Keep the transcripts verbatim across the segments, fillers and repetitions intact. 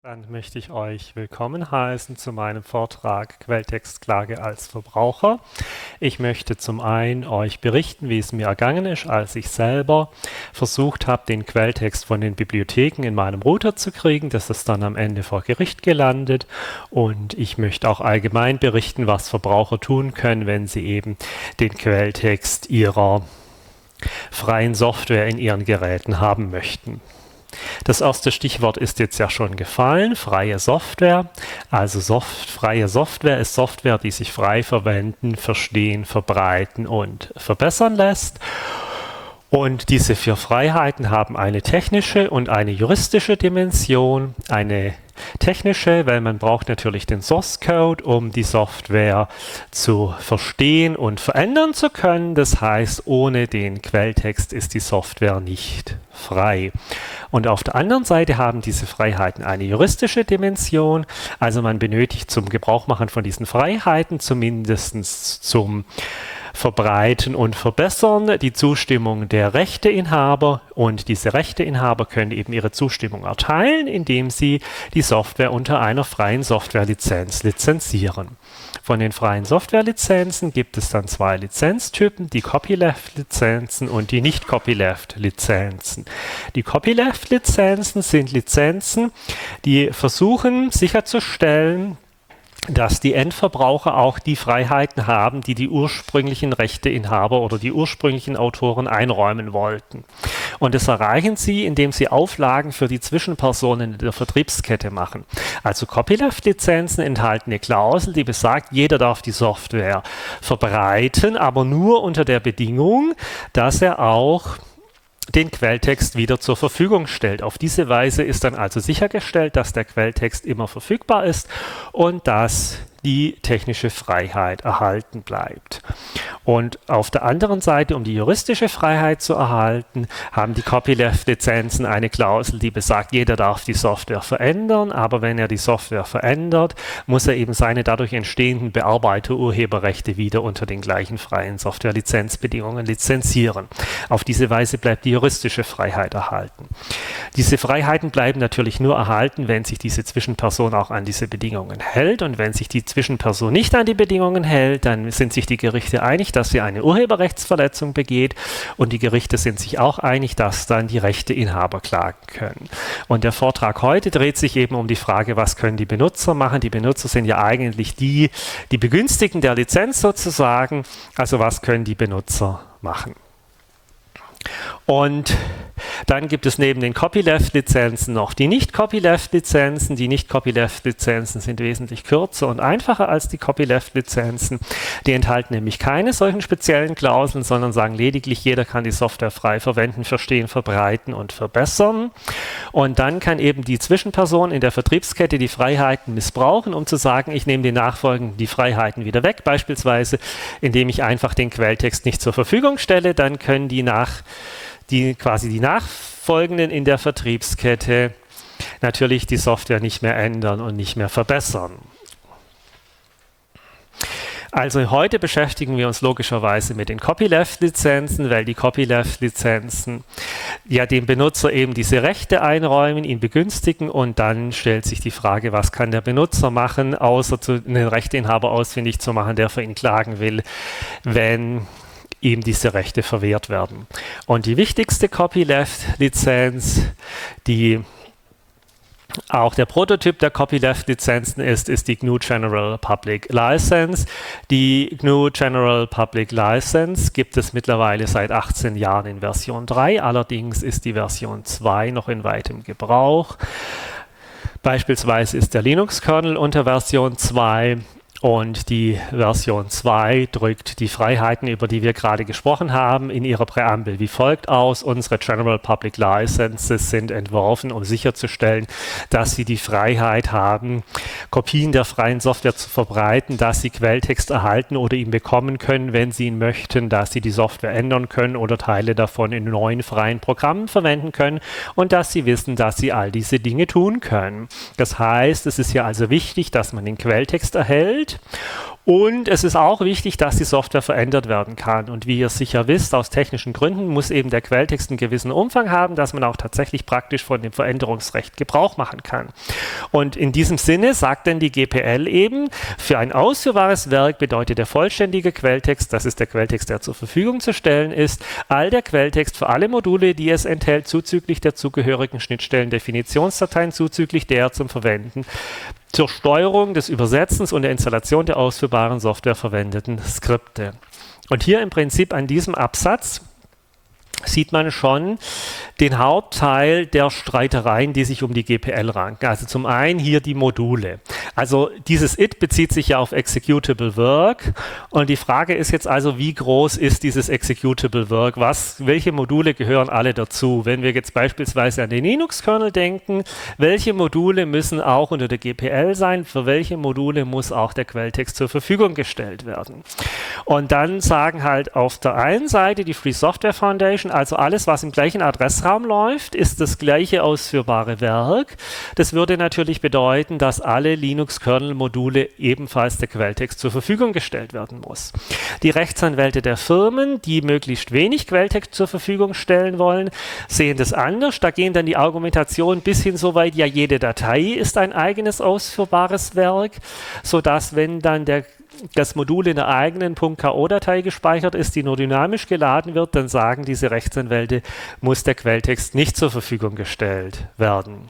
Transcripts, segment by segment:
Dann möchte ich euch willkommen heißen zu meinem Vortrag Quelltextklage als Verbraucher. Ich möchte zum einen euch berichten, wie es mir ergangen ist, als ich selber versucht habe, den Quelltext von den Bibliotheken in meinem Router zu kriegen. Das ist dann am Ende vor Gericht gelandet. Und ich möchte auch allgemein berichten, was Verbraucher tun können, wenn sie eben den Quelltext ihrer freien Software in ihren Geräten haben möchten. Das erste Stichwort ist jetzt ja schon gefallen, freie Software. Also Soft, freie Software ist Software, die sich frei verwenden, verstehen, verbreiten und verbessern lässt. Und diese vier Freiheiten haben eine technische und eine juristische Dimension. Eine technische, weil man braucht natürlich den Source Code, um die Software zu verstehen und verändern zu können. Das heißt, ohne den Quelltext ist die Software nicht frei. Und auf der anderen Seite haben diese Freiheiten eine juristische Dimension. Also man benötigt zum Gebrauchmachen von diesen Freiheiten, zumindest zum Verbreiten und Verbessern, die Zustimmung der Rechteinhaber, und diese Rechteinhaber können eben ihre Zustimmung erteilen, indem sie die Software unter einer freien Softwarelizenz lizenzieren. Von den freien Softwarelizenzen gibt es dann zwei Lizenztypen, die Copyleft-Lizenzen und die Nicht-Copyleft-Lizenzen. Die Copyleft-Lizenzen sind Lizenzen, die versuchen sicherzustellen, dass die Endverbraucher auch die Freiheiten haben, die die ursprünglichen Rechteinhaber oder die ursprünglichen Autoren einräumen wollten. Und das erreichen sie, indem sie Auflagen für die Zwischenpersonen in der Vertriebskette machen. Also Copyleft-Lizenzen enthalten eine Klausel, die besagt, jeder darf die Software verbreiten, aber nur unter der Bedingung, dass er auch den Quelltext wieder zur Verfügung stellt. Auf diese Weise ist dann also sichergestellt, dass der Quelltext immer verfügbar ist und dass die technische Freiheit erhalten bleibt. Und auf der anderen Seite, um die juristische Freiheit zu erhalten, haben die Copyleft-Lizenzen eine Klausel, die besagt, jeder darf die Software verändern, aber wenn er die Software verändert, muss er eben seine dadurch entstehenden Bearbeiter-Urheberrechte wieder unter den gleichen freien Software-Lizenzbedingungen lizenzieren. Auf diese Weise bleibt die juristische Freiheit erhalten. Diese Freiheiten bleiben natürlich nur erhalten, wenn sich diese Zwischenperson auch an diese Bedingungen hält, und wenn sich die Zwischenperson nicht an die Bedingungen hält, dann sind sich die Gerichte einig, dass sie eine Urheberrechtsverletzung begeht, und die Gerichte sind sich auch einig, dass dann die Rechteinhaber klagen können. Und der Vortrag heute dreht sich eben um die Frage, was können die Benutzer machen? Die Benutzer sind ja eigentlich die, die Begünstigten der Lizenz sozusagen, also was können die Benutzer machen? Und dann gibt es neben den Copyleft-Lizenzen noch die Nicht-Copyleft-Lizenzen. Die Nicht-Copyleft-Lizenzen sind wesentlich kürzer und einfacher als die Copyleft-Lizenzen. Die enthalten nämlich keine solchen speziellen Klauseln, sondern sagen lediglich, jeder kann die Software frei verwenden, verstehen, verbreiten und verbessern. Und dann kann eben die Zwischenperson in der Vertriebskette die Freiheiten missbrauchen, um zu sagen, ich nehme den Nachfolgenden die Freiheiten wieder weg, beispielsweise indem ich einfach den Quelltext nicht zur Verfügung stelle. Dann können die nach die quasi die Nachfolgenden in der Vertriebskette natürlich die Software nicht mehr ändern und nicht mehr verbessern. Also heute beschäftigen wir uns logischerweise mit den Copyleft-Lizenzen, weil die Copyleft-Lizenzen ja dem Benutzer eben diese Rechte einräumen, ihn begünstigen, und dann stellt sich die Frage, was kann der Benutzer machen, außer zu, einen Rechteinhaber ausfindig zu machen, der für ihn klagen will, wenn ihm diese Rechte verwehrt werden. Und die wichtigste Copyleft-Lizenz, die auch der Prototyp der Copyleft-Lizenzen ist, ist die G N U General Public License. Die G N U General Public License gibt es mittlerweile seit achtzehn Jahren in Version drei, allerdings ist die Version zwei noch in weitem Gebrauch. Beispielsweise ist der Linux-Kernel unter Version zwei. Und die Version zwei drückt die Freiheiten, über die wir gerade gesprochen haben, in ihrer Präambel wie folgt aus. Unsere General Public Licenses sind entworfen, um sicherzustellen, dass sie die Freiheit haben, Kopien der freien Software zu verbreiten, dass sie Quelltext erhalten oder ihn bekommen können, wenn sie ihn möchten, dass sie die Software ändern können oder Teile davon in neuen freien Programmen verwenden können, und dass sie wissen, dass sie all diese Dinge tun können. Das heißt, es ist ja also wichtig, dass man den Quelltext erhält Und es ist auch wichtig, dass die Software verändert werden kann. Und wie ihr sicher wisst, aus technischen Gründen muss eben der Quelltext einen gewissen Umfang haben, dass man auch tatsächlich praktisch von dem Veränderungsrecht Gebrauch machen kann. Und in diesem Sinne sagt dann die G P L eben, für ein ausführbares Werk bedeutet der vollständige Quelltext, das ist der Quelltext, der zur Verfügung zu stellen ist, all der Quelltext für alle Module, die es enthält, zuzüglich der zugehörigen Schnittstellen-Definitionsdateien, zuzüglich der zum Verwenden zur Steuerung des Übersetzens und der Installation der ausführbaren Software verwendeten Skripte. Und hier im Prinzip an diesem Absatz sieht man schon den Hauptteil der Streitereien, die sich um die G P L ranken. Also zum einen hier die Module. Also dieses It bezieht sich ja auf Executable Work und die Frage ist jetzt also, wie groß ist dieses Executable Work? Was, welche Module gehören alle dazu? Wenn wir jetzt beispielsweise an den Linux-Kernel denken, welche Module müssen auch unter der G P L sein? Für welche Module muss auch der Quelltext zur Verfügung gestellt werden? Und dann sagen halt auf der einen Seite die Free Software Foundation, also alles, was im gleichen Adressraum läuft, ist das gleiche ausführbare Werk. Das würde natürlich bedeuten, dass alle Linux-Kernel-Module ebenfalls der Quelltext zur Verfügung gestellt werden muss. Die Rechtsanwälte der Firmen, die möglichst wenig Quelltext zur Verfügung stellen wollen, sehen das anders. Da gehen dann die Argumentationen bis hin so weit, ja, jede Datei ist ein eigenes ausführbares Werk, sodass, wenn dann der das Modul in der eigenen .ko-Datei gespeichert ist, die nur dynamisch geladen wird, dann sagen diese Rechtsanwälte, muss der Quelltext nicht zur Verfügung gestellt werden.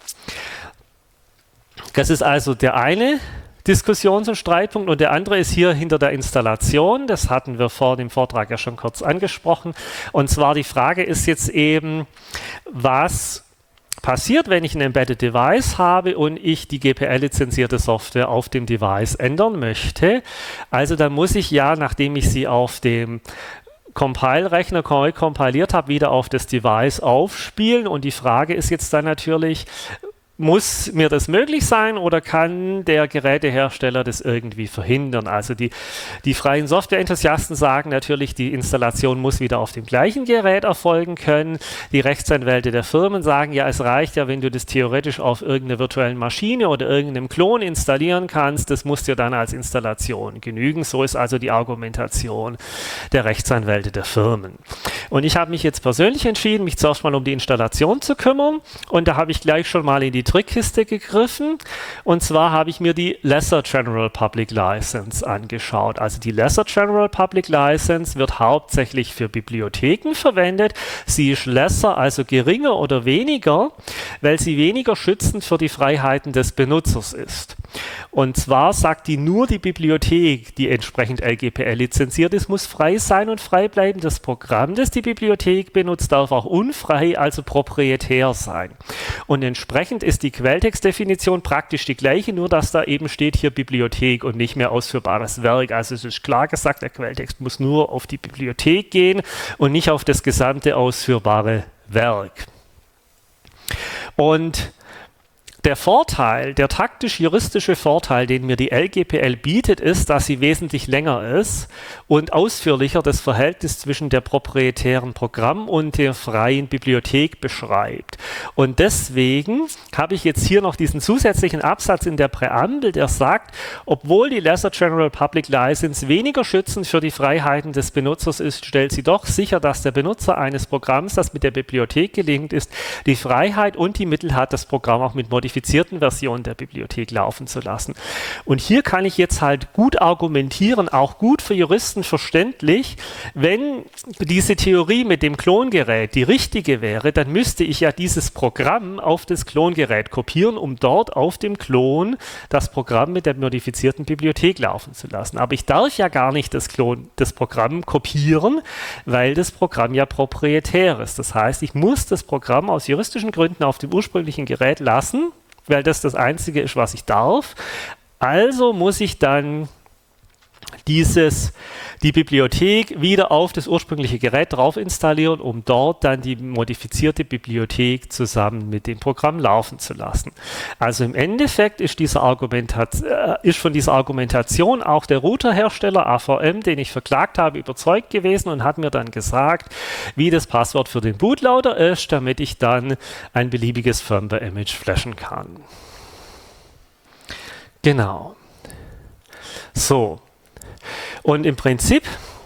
Das ist also der eine Diskussions- und Streitpunkt und der andere ist hier hinter der Installation. Das hatten wir vor dem Vortrag ja schon kurz angesprochen. Und zwar die Frage ist jetzt eben, was passiert, wenn ich ein Embedded Device habe und ich die G P L-lizenzierte Software auf dem Device ändern möchte. Also dann muss ich ja, nachdem ich sie auf dem Compile-Rechner neu kompiliert habe, wieder auf das Device aufspielen. Und die Frage ist jetzt dann natürlich, muss mir das möglich sein oder kann der Gerätehersteller das irgendwie verhindern? Also die, die freien Software-Enthusiasten sagen natürlich, die Installation muss wieder auf dem gleichen Gerät erfolgen können. Die Rechtsanwälte der Firmen sagen, ja, es reicht ja, wenn du das theoretisch auf irgendeiner virtuellen Maschine oder irgendeinem Klon installieren kannst. Das muss dir dann als Installation genügen. So ist also die Argumentation der Rechtsanwälte der Firmen. Und ich habe mich jetzt persönlich entschieden, mich zuerst mal um die Installation zu kümmern. Und da habe ich gleich schon mal in die Trickkiste gegriffen, und zwar habe ich mir die Lesser General Public License angeschaut. Also die Lesser General Public License wird hauptsächlich für Bibliotheken verwendet. Sie ist lesser, also geringer oder weniger, weil sie weniger schützend für die Freiheiten des Benutzers ist. Und zwar sagt die, nur die Bibliothek, die entsprechend L G P L lizenziert ist, muss frei sein und frei bleiben. Das Programm, das die Bibliothek benutzt, darf auch unfrei, also proprietär sein. Und entsprechend ist die Quelltextdefinition praktisch die gleiche, nur dass da eben steht hier Bibliothek und nicht mehr ausführbares Werk. Also es ist klar gesagt, der Quelltext muss nur auf die Bibliothek gehen und nicht auf das gesamte ausführbare Werk. Und der Vorteil, der taktisch-juristische Vorteil, den mir die L G P L bietet, ist, dass sie wesentlich länger ist und ausführlicher das Verhältnis zwischen der proprietären Programm und der freien Bibliothek beschreibt. Und deswegen habe ich jetzt hier noch diesen zusätzlichen Absatz in der Präambel, der sagt, obwohl die Lesser General Public License weniger schützend für die Freiheiten des Benutzers ist, stellt sie doch sicher, dass der Benutzer eines Programms, das mit der Bibliothek gelingt ist, die Freiheit und die Mittel hat, das Programm auch mit modifizierten Version der Bibliothek laufen zu lassen. Und hier kann ich jetzt halt gut argumentieren, auch gut für Juristen verständlich, wenn diese Theorie mit dem Klongerät die richtige wäre, dann müsste ich ja dieses Programm auf das Klongerät kopieren, um dort auf dem Klon das Programm mit der modifizierten Bibliothek laufen zu lassen. Aber ich darf ja gar nicht das Klon, das Programm kopieren, weil das Programm ja proprietär ist. Das heißt, ich muss das Programm aus juristischen Gründen auf dem ursprünglichen Gerät lassen, weil das das Einzige ist, was ich darf. Also muss ich dann dieses, die Bibliothek wieder auf das ursprüngliche Gerät drauf installieren, um dort dann die modifizierte Bibliothek zusammen mit dem Programm laufen zu lassen. Also im Endeffekt ist, diese Argumentation, äh, ist von dieser Argumentation auch der Routerhersteller A V M, den ich verklagt habe, überzeugt gewesen und hat mir dann gesagt, wie das Passwort für den Bootloader ist, damit ich dann ein beliebiges Firmware-Image flashen kann. Genau. So. Und im Prinzip,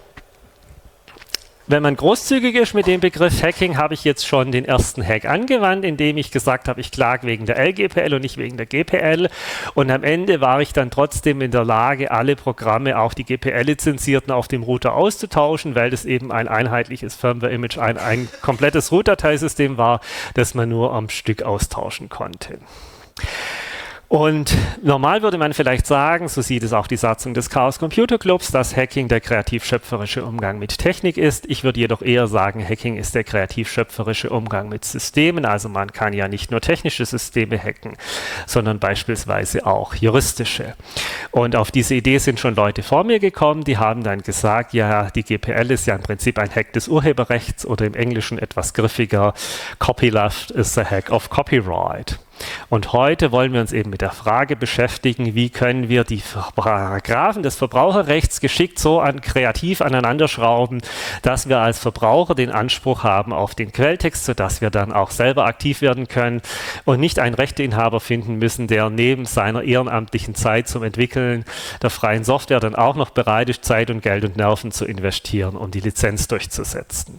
wenn man großzügig ist mit dem Begriff Hacking, habe ich jetzt schon den ersten Hack angewandt, indem ich gesagt habe, ich klage wegen der L G P L und nicht wegen der G P L. Und am Ende war ich dann trotzdem in der Lage, alle Programme, auch die G P L-Lizenzierten, auf dem Router auszutauschen, weil das eben ein einheitliches Firmware-Image, ein, ein komplettes Root-Dateisystem war, das man nur am Stück austauschen konnte. Und normal würde man vielleicht sagen, so sieht es auch die Satzung des Chaos Computer Clubs, dass Hacking der kreativ-schöpferische Umgang mit Technik ist. Ich würde jedoch eher sagen, Hacking ist der kreativ-schöpferische Umgang mit Systemen. Also man kann ja nicht nur technische Systeme hacken, sondern beispielsweise auch juristische. Und auf diese Idee sind schon Leute vor mir gekommen, die haben dann gesagt, ja, die G P L ist ja im Prinzip ein Hack des Urheberrechts oder im Englischen etwas griffiger, Copyleft is a hack of copyright. Und heute wollen wir uns eben mit der Frage beschäftigen, wie können wir die Paragraphen des Verbraucherrechts geschickt so an, kreativ aneinanderschrauben, dass wir als Verbraucher den Anspruch haben auf den Quelltext, sodass wir dann auch selber aktiv werden können und nicht einen Rechteinhaber finden müssen, der neben seiner ehrenamtlichen Zeit zum Entwickeln der freien Software dann auch noch bereit ist, Zeit und Geld und Nerven zu investieren, um die Lizenz durchzusetzen.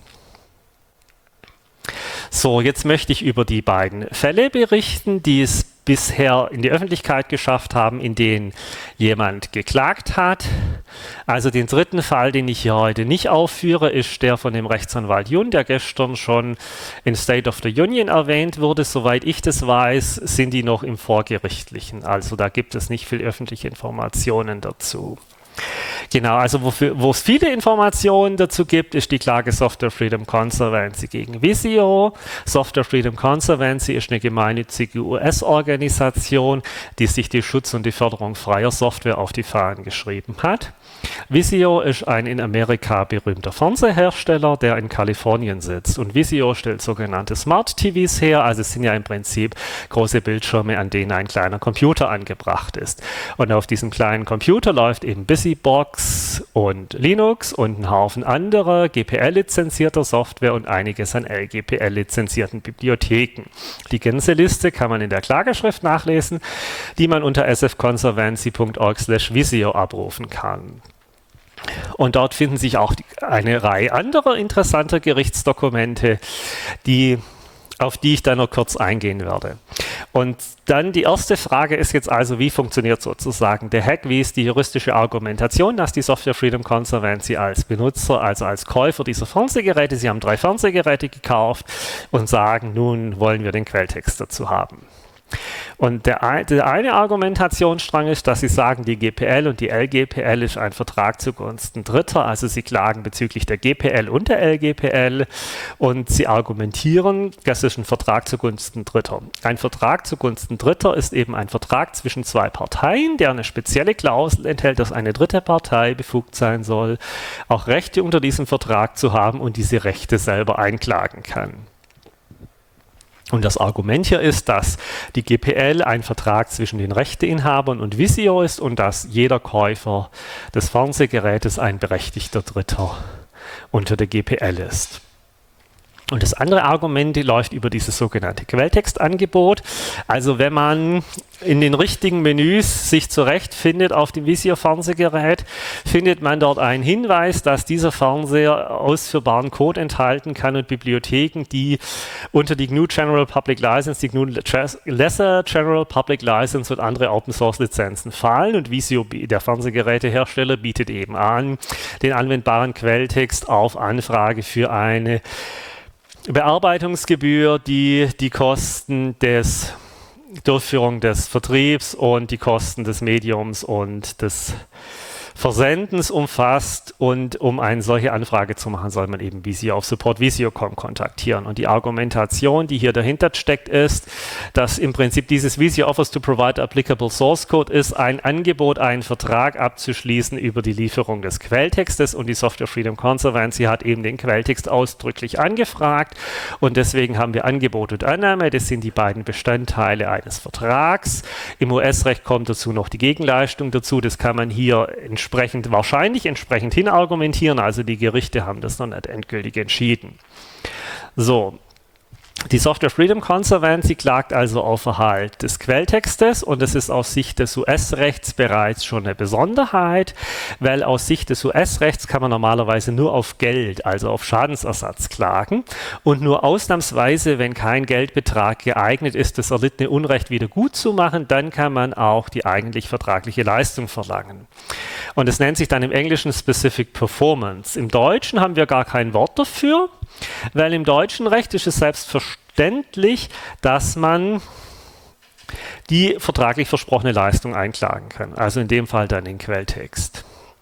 So, jetzt möchte ich über die beiden Fälle berichten, die es bisher in die Öffentlichkeit geschafft haben, in denen jemand geklagt hat. Also den dritten Fall, den ich hier heute nicht aufführe, ist der von dem Rechtsanwalt Jun, der gestern schon in State of the Union erwähnt wurde. Soweit ich das weiß, sind die noch im Vorgerichtlichen. Also da gibt es nicht viel öffentliche Informationen dazu. Genau, also wo es viele Informationen dazu gibt, ist die Klage Software Freedom Conservancy gegen Visio. Software Freedom Conservancy ist eine gemeinnützige U S-Organisation, die sich die Schutz und die Förderung freier Software auf die Fahnen geschrieben hat. Visio ist ein in Amerika berühmter Fernsehersteller, der in Kalifornien sitzt. Und Visio stellt sogenannte Smart T Vs her, also es sind ja im Prinzip große Bildschirme, an denen ein kleiner Computer angebracht ist. Und auf diesem kleinen Computer läuft eben BusyBox und Linux und ein Haufen anderer G P L-lizenzierter Software und einiges an L G P L-lizenzierten Bibliotheken. Die ganze Liste kann man in der Klageschrift nachlesen, die man unter s f conservancy punkt org slash visio abrufen kann. Und dort finden sich auch die, eine Reihe anderer interessanter Gerichtsdokumente, die, auf die ich dann noch kurz eingehen werde. Und dann die erste Frage ist jetzt also, wie funktioniert sozusagen der Hack? Wie ist die juristische Argumentation, dass die Software Freedom Conservancy als Benutzer, also als Käufer dieser Fernsehgeräte, sie haben drei Fernsehgeräte gekauft und sagen, nun wollen wir den Quelltext dazu haben. Und der, der eine Argumentationsstrang ist, dass sie sagen, die G P L und die L G P L ist ein Vertrag zugunsten Dritter, also sie klagen bezüglich der G P L und der L G P L und sie argumentieren, das ist ein Vertrag zugunsten Dritter. Ein Vertrag zugunsten Dritter ist eben ein Vertrag zwischen zwei Parteien, der eine spezielle Klausel enthält, dass eine dritte Partei befugt sein soll, auch Rechte unter diesem Vertrag zu haben und diese Rechte selber einklagen kann. Und das Argument hier ist, dass die G P L ein Vertrag zwischen den Rechteinhabern und Visio ist und dass jeder Käufer des Fernsehgerätes ein berechtigter Dritter unter der G P L ist. Und das andere Argument läuft über dieses sogenannte Quelltextangebot. Also wenn man in den richtigen Menüs sich zurechtfindet auf dem Visio-Fernsehgerät, findet man dort einen Hinweis, dass dieser Fernseher ausführbaren Code enthalten kann und Bibliotheken, die unter die G N U General Public License, die G N U Lesser General Public License und andere Open-Source-Lizenzen fallen. Und Visio, der Fernsehgerätehersteller, bietet eben an, den anwendbaren Quelltext auf Anfrage für eine Bearbeitungsgebühr, die die Kosten des Durchführung des Vertriebs und die Kosten des Mediums und des Versendens umfasst, und um eine solche Anfrage zu machen, soll man eben Visio auf support visio punkt com kontaktieren. Und die Argumentation, die hier dahinter steckt, ist, dass im Prinzip dieses Visio offers to provide applicable source code ist, ein Angebot, einen Vertrag abzuschließen über die Lieferung des Quelltextes, und die Software Freedom Conservancy hat eben den Quelltext ausdrücklich angefragt, und deswegen haben wir Angebot und Annahme, das sind die beiden Bestandteile eines Vertrags. Im U S-Recht kommt dazu noch die Gegenleistung dazu, das kann man hier entsprechend Entsprechend, wahrscheinlich entsprechend hin argumentieren, also die Gerichte haben das noch nicht endgültig entschieden. So, Die Software Freedom Conservancy klagt also auf Erhalt des Quelltextes und das ist aus Sicht des U S-Rechts bereits schon eine Besonderheit, weil aus Sicht des U S-Rechts kann man normalerweise nur auf Geld, also auf Schadensersatz klagen und nur ausnahmsweise, wenn kein Geldbetrag geeignet ist, das erlittene Unrecht wieder gut zu machen, dann kann man auch die eigentlich vertragliche Leistung verlangen. Und es nennt sich dann im Englischen Specific Performance. Im Deutschen haben wir gar kein Wort dafür, weil im deutschen Recht ist es selbstverständlich, dass man die vertraglich versprochene Leistung einklagen kann. Also in dem Fall dann den Quelltext.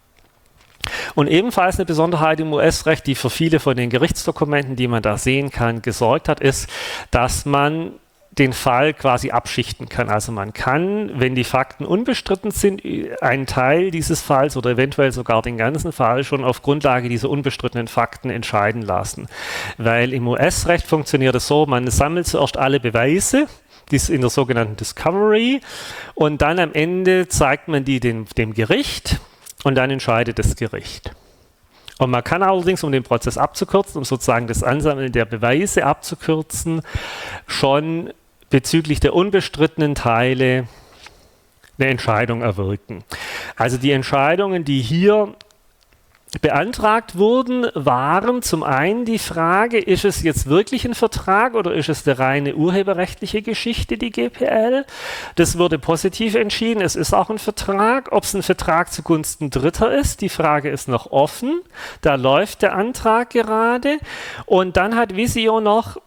Und ebenfalls eine Besonderheit im U S-Recht, die für viele von den Gerichtsdokumenten, die man da sehen kann, gesorgt hat, ist, dass man den Fall quasi abschichten kann. Also man kann, wenn die Fakten unbestritten sind, einen Teil dieses Falls oder eventuell sogar den ganzen Fall schon auf Grundlage dieser unbestrittenen Fakten entscheiden lassen. Weil im U S-Recht funktioniert es so, man sammelt zuerst alle Beweise, dies in der sogenannten Discovery, und dann am Ende zeigt man die dem, dem Gericht und dann entscheidet das Gericht. Und man kann allerdings, um den Prozess abzukürzen, um sozusagen das Ansammeln der Beweise abzukürzen, schon bezüglich der unbestrittenen Teile eine Entscheidung erwirken. Also die Entscheidungen, die hier beantragt wurden, waren zum einen die Frage, ist es jetzt wirklich ein Vertrag oder ist es eine reine urheberrechtliche Geschichte, die G P L? Das wurde positiv entschieden, es ist auch ein Vertrag. Ob es ein Vertrag zugunsten Dritter ist, die Frage ist noch offen. Da läuft der Antrag gerade. Und dann hat Visio noch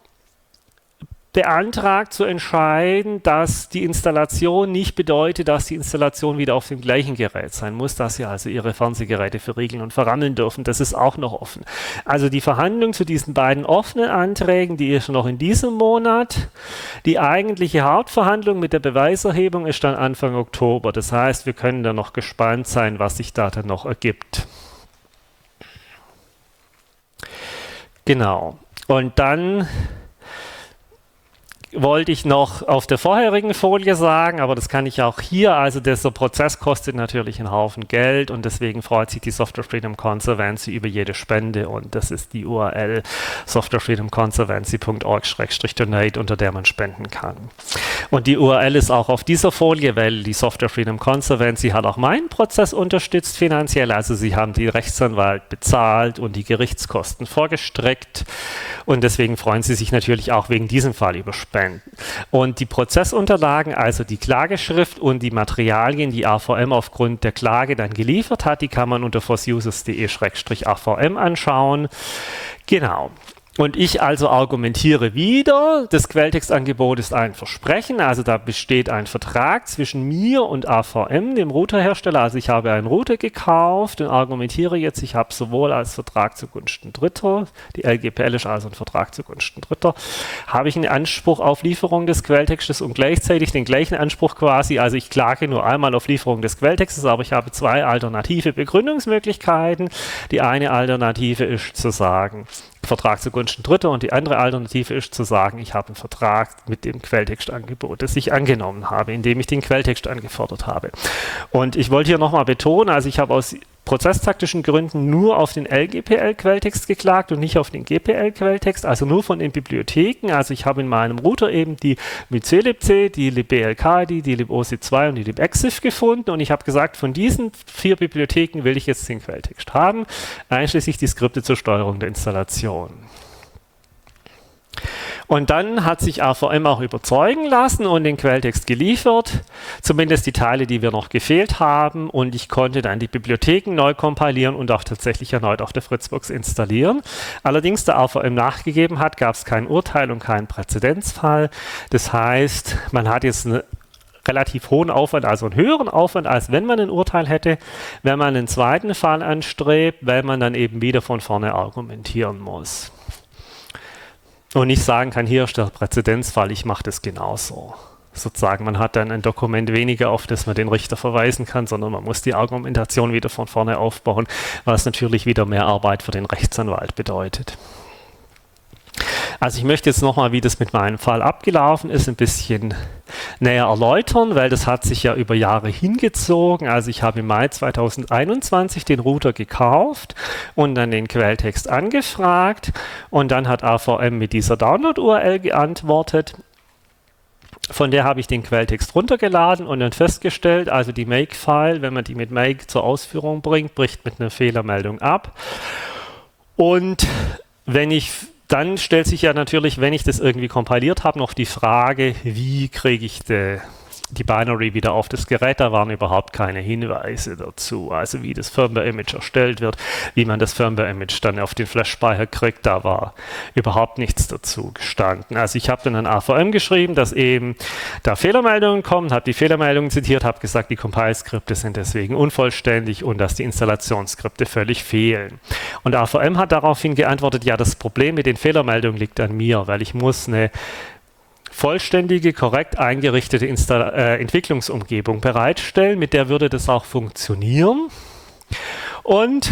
beantragt zu entscheiden, dass die Installation nicht bedeutet, dass die Installation wieder auf dem gleichen Gerät sein muss, dass sie also ihre Fernsehgeräte verriegeln und verrammeln dürfen. Das ist auch noch offen. Also die Verhandlung zu diesen beiden offenen Anträgen, die ist noch in diesem Monat. Die eigentliche Hauptverhandlung mit der Beweiserhebung ist dann Anfang Oktober. Das heißt, wir können da noch gespannt sein, was sich da dann noch ergibt. Genau. Und dann wollte ich noch auf der vorherigen Folie sagen, aber das kann ich auch hier, also dieser Prozess kostet natürlich einen Haufen Geld und deswegen freut sich die Software Freedom Conservancy über jede Spende und das ist die U R L software freedom conservancy punkt org slash donate, unter der man spenden kann. Und die U R L ist auch auf dieser Folie, weil die Software Freedom Conservancy hat auch meinen Prozess unterstützt finanziell, also sie haben die Rechtsanwalt bezahlt und die Gerichtskosten vorgestreckt und deswegen freuen sie sich natürlich auch wegen diesem Fall über Spenden. Und die Prozessunterlagen, also die Klageschrift und die Materialien, die A V M aufgrund der Klage dann geliefert hat, die kann man unter fossusers punkt de schrägstrich A V M anschauen. Genau. Und ich also argumentiere wieder, das Quelltextangebot ist ein Versprechen, also da besteht ein Vertrag zwischen mir und A V M, dem Routerhersteller. Also ich habe einen Router gekauft und argumentiere jetzt, ich habe sowohl als Vertrag zugunsten Dritter, die L G P L ist also ein Vertrag zugunsten Dritter, habe ich einen Anspruch auf Lieferung des Quelltextes und gleichzeitig den gleichen Anspruch quasi, also ich klage nur einmal auf Lieferung des Quelltextes, aber ich habe zwei alternative Begründungsmöglichkeiten. Die eine Alternative ist zu sagen, Vertrag zugunsten Dritter und die andere Alternative ist zu sagen, ich habe einen Vertrag mit dem Quelltextangebot, das ich angenommen habe, indem ich den Quelltext angefordert habe. Und ich wollte hier nochmal betonen, also ich habe aus prozesstaktischen Gründen nur auf den L G P L-Quelltext geklagt und nicht auf den G P L-Quelltext, also nur von den Bibliotheken. Also ich habe in meinem Router eben die myclibc, die libbLK, die, die liboc zwei und die libexif gefunden und ich habe gesagt, von diesen vier Bibliotheken will ich jetzt den Quelltext haben, einschließlich die Skripte zur Steuerung der Installation. Und dann hat sich A V M auch überzeugen lassen und den Quelltext geliefert, zumindest die Teile, die wir noch gefehlt haben. Und ich konnte dann die Bibliotheken neu kompilieren und auch tatsächlich erneut auf der Fritzbox installieren. Allerdings, da A V M nachgegeben hat, gab es kein Urteil und keinen Präzedenzfall. Das heißt, man hat jetzt eine relativ hohen Aufwand, also einen höheren Aufwand, als wenn man ein Urteil hätte, wenn man einen zweiten Fall anstrebt, weil man dann eben wieder von vorne argumentieren muss. Und nicht sagen kann, hier ist der Präzedenzfall, ich mache das genauso. Sozusagen, man hat dann ein Dokument weniger, auf das man den Richter verweisen kann, sondern man muss die Argumentation wieder von vorne aufbauen, was natürlich wieder mehr Arbeit für den Rechtsanwalt bedeutet. Also ich möchte jetzt nochmal, wie das mit meinem Fall abgelaufen ist, ein bisschen näher erläutern, weil das hat sich ja über Jahre hingezogen. Also ich habe im Mai zweitausendeinundzwanzig den Router gekauft und dann den Quelltext angefragt und dann hat A V M mit dieser Download-U R L geantwortet. Von der habe ich den Quelltext runtergeladen und dann festgestellt, also die Make-File, wenn man die mit Make zur Ausführung bringt, bricht mit einer Fehlermeldung ab. Und wenn ich, dann stellt sich ja natürlich, wenn ich das irgendwie kompiliert habe, noch die Frage, wie kriege ich die, die Binary wieder auf das Gerät. Da waren überhaupt keine Hinweise dazu, also wie das Firmware-Image erstellt wird, wie man das Firmware-Image dann auf den Flash-Speicher kriegt, da war überhaupt nichts dazu gestanden. Also ich habe dann an A V M geschrieben, dass eben da Fehlermeldungen kommen, habe die Fehlermeldungen zitiert, habe gesagt, die Compile-Skripte sind deswegen unvollständig und dass die Installationsskripte völlig fehlen. Und A V M hat daraufhin geantwortet, ja, das Problem mit den Fehlermeldungen liegt an mir, weil ich muss eine vollständige, korrekt eingerichtete Insta- äh, Entwicklungsumgebung bereitstellen, mit der würde das auch funktionieren. Und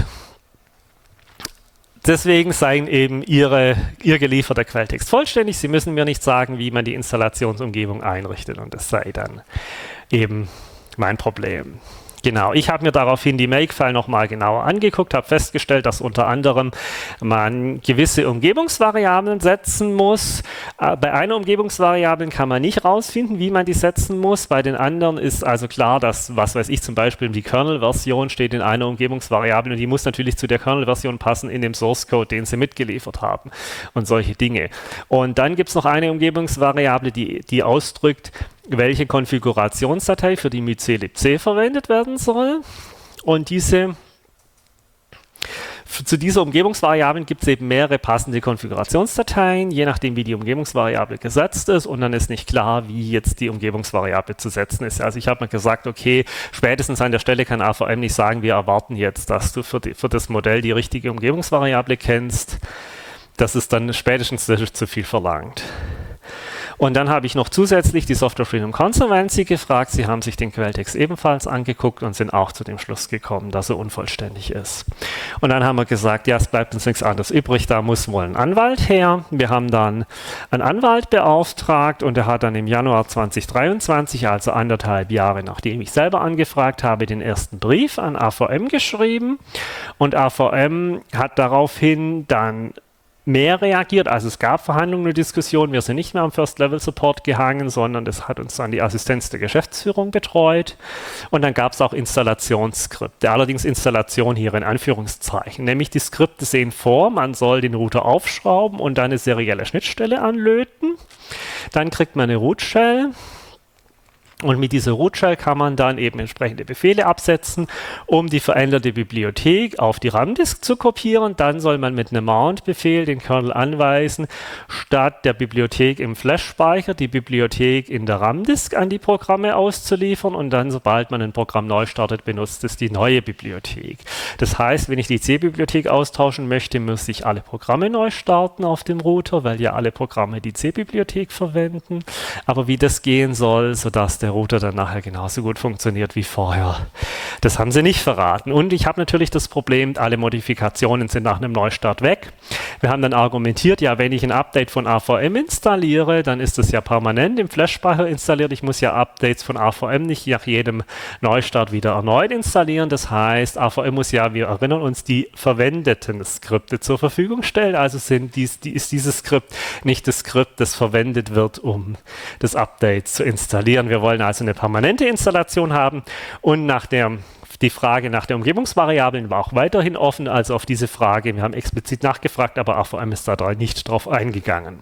deswegen seien eben ihre, ihr gelieferter Quelltext vollständig. Sie müssen mir nicht sagen, wie man die Installationsumgebung einrichtet und das sei dann eben mein Problem. Genau, ich habe mir daraufhin die Make-File nochmal genauer angeguckt, habe festgestellt, dass unter anderem man gewisse Umgebungsvariablen setzen muss. Äh, bei einer Umgebungsvariablen kann man nicht rausfinden, wie man die setzen muss. Bei den anderen ist also klar, dass, was weiß ich, zum Beispiel die Kernel-Version steht in einer Umgebungsvariable und die muss natürlich zu der Kernel-Version passen in dem Source-Code, den sie mitgeliefert haben und solche Dinge. Und dann gibt es noch eine Umgebungsvariable, die, die ausdrückt, welche Konfigurationsdatei für die myclibc verwendet werden soll. Und diese, zu dieser Umgebungsvariablen gibt es eben mehrere passende Konfigurationsdateien, je nachdem wie die Umgebungsvariable gesetzt ist und dann ist nicht klar, wie jetzt die Umgebungsvariable zu setzen ist. Also ich habe mir gesagt, okay, spätestens an der Stelle kann A V M nicht sagen, wir erwarten jetzt, dass du für, die, für das Modell die richtige Umgebungsvariable kennst. Das ist dann spätestens zu viel verlangt. Und dann habe ich noch zusätzlich die Software Freedom Conservancy gefragt. Sie haben sich den Quelltext ebenfalls angeguckt und sind auch zu dem Schluss gekommen, dass er unvollständig ist. Und dann haben wir gesagt, ja, es bleibt uns nichts anderes übrig, da muss wohl ein Anwalt her. Wir haben dann einen Anwalt beauftragt und der hat dann im Januar zweitausenddreiundzwanzig, also anderthalb Jahre nachdem ich selber angefragt habe, den ersten Brief an A V M geschrieben. Und A V M hat daraufhin dann mehr reagiert, also es gab Verhandlungen und Diskussionen, wir sind nicht mehr am First-Level-Support gehangen, sondern das hat uns dann die Assistenz der Geschäftsführung betreut und dann gab es auch Installationsskripte, allerdings Installation hier in Anführungszeichen, nämlich die Skripte sehen vor, man soll den Router aufschrauben und dann eine serielle Schnittstelle anlöten, dann kriegt man eine Root-Shell. Und mit dieser Root-Shell kann man dann eben entsprechende Befehle absetzen, um die veränderte Bibliothek auf die RAM-Disk zu kopieren. Dann soll man mit einem Mount-Befehl den Kernel anweisen, statt der Bibliothek im Flash-Speicher die Bibliothek in der RAM-Disk an die Programme auszuliefern. Und dann, sobald man ein Programm neu startet, benutzt es die neue Bibliothek. Das heißt, wenn ich die C-Bibliothek austauschen möchte, muss ich alle Programme neu starten auf dem Router, weil ja alle Programme die C-Bibliothek verwenden. Aber wie das gehen soll, sodass der der Router dann nachher genauso gut funktioniert wie vorher. Das haben sie nicht verraten. Und ich habe natürlich das Problem, alle Modifikationen sind nach einem Neustart weg. Wir haben dann argumentiert, ja, wenn ich ein Update von A V M installiere, dann ist das ja permanent im Flash-Speicher installiert. Ich muss ja Updates von A V M nicht nach jedem Neustart wieder erneut installieren. Das heißt, A V M muss ja, wir erinnern uns, die verwendeten Skripte zur Verfügung stellen. Also sind dies, die, ist dieses Skript nicht das Skript, das verwendet wird, um das Update zu installieren. Wir wollen also eine permanente Installation haben und nach der, die Frage nach der Umgebungsvariablen war auch weiterhin offen, also auf diese Frage, wir haben explizit nachgefragt, aber A V M ist da nicht drauf eingegangen.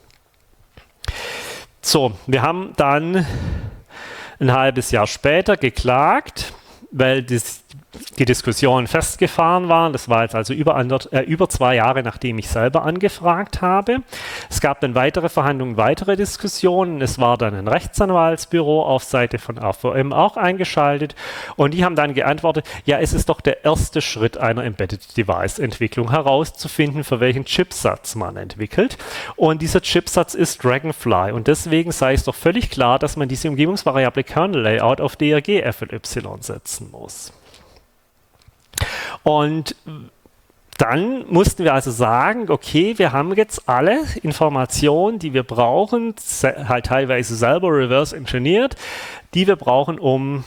So, wir haben dann ein halbes Jahr später geklagt, weil das, die Diskussionen festgefahren waren. Das war jetzt also über, andert, äh, über zwei Jahre, nachdem ich selber angefragt habe. Es gab dann weitere Verhandlungen, weitere Diskussionen. Es war dann ein Rechtsanwaltsbüro auf Seite von A V M auch eingeschaltet und die haben dann geantwortet, ja, es ist doch der erste Schritt einer Embedded Device Entwicklung herauszufinden, für welchen Chipsatz man entwickelt. Und dieser Chipsatz ist Dragonfly und deswegen sei es doch völlig klar, dass man diese Umgebungsvariable Kernel Layout auf D R G F L Y setzen muss. Und Dann mussten wir also sagen, okay, wir haben jetzt alle Informationen, die wir brauchen, halt teilweise selber reverse engineert, die wir brauchen, um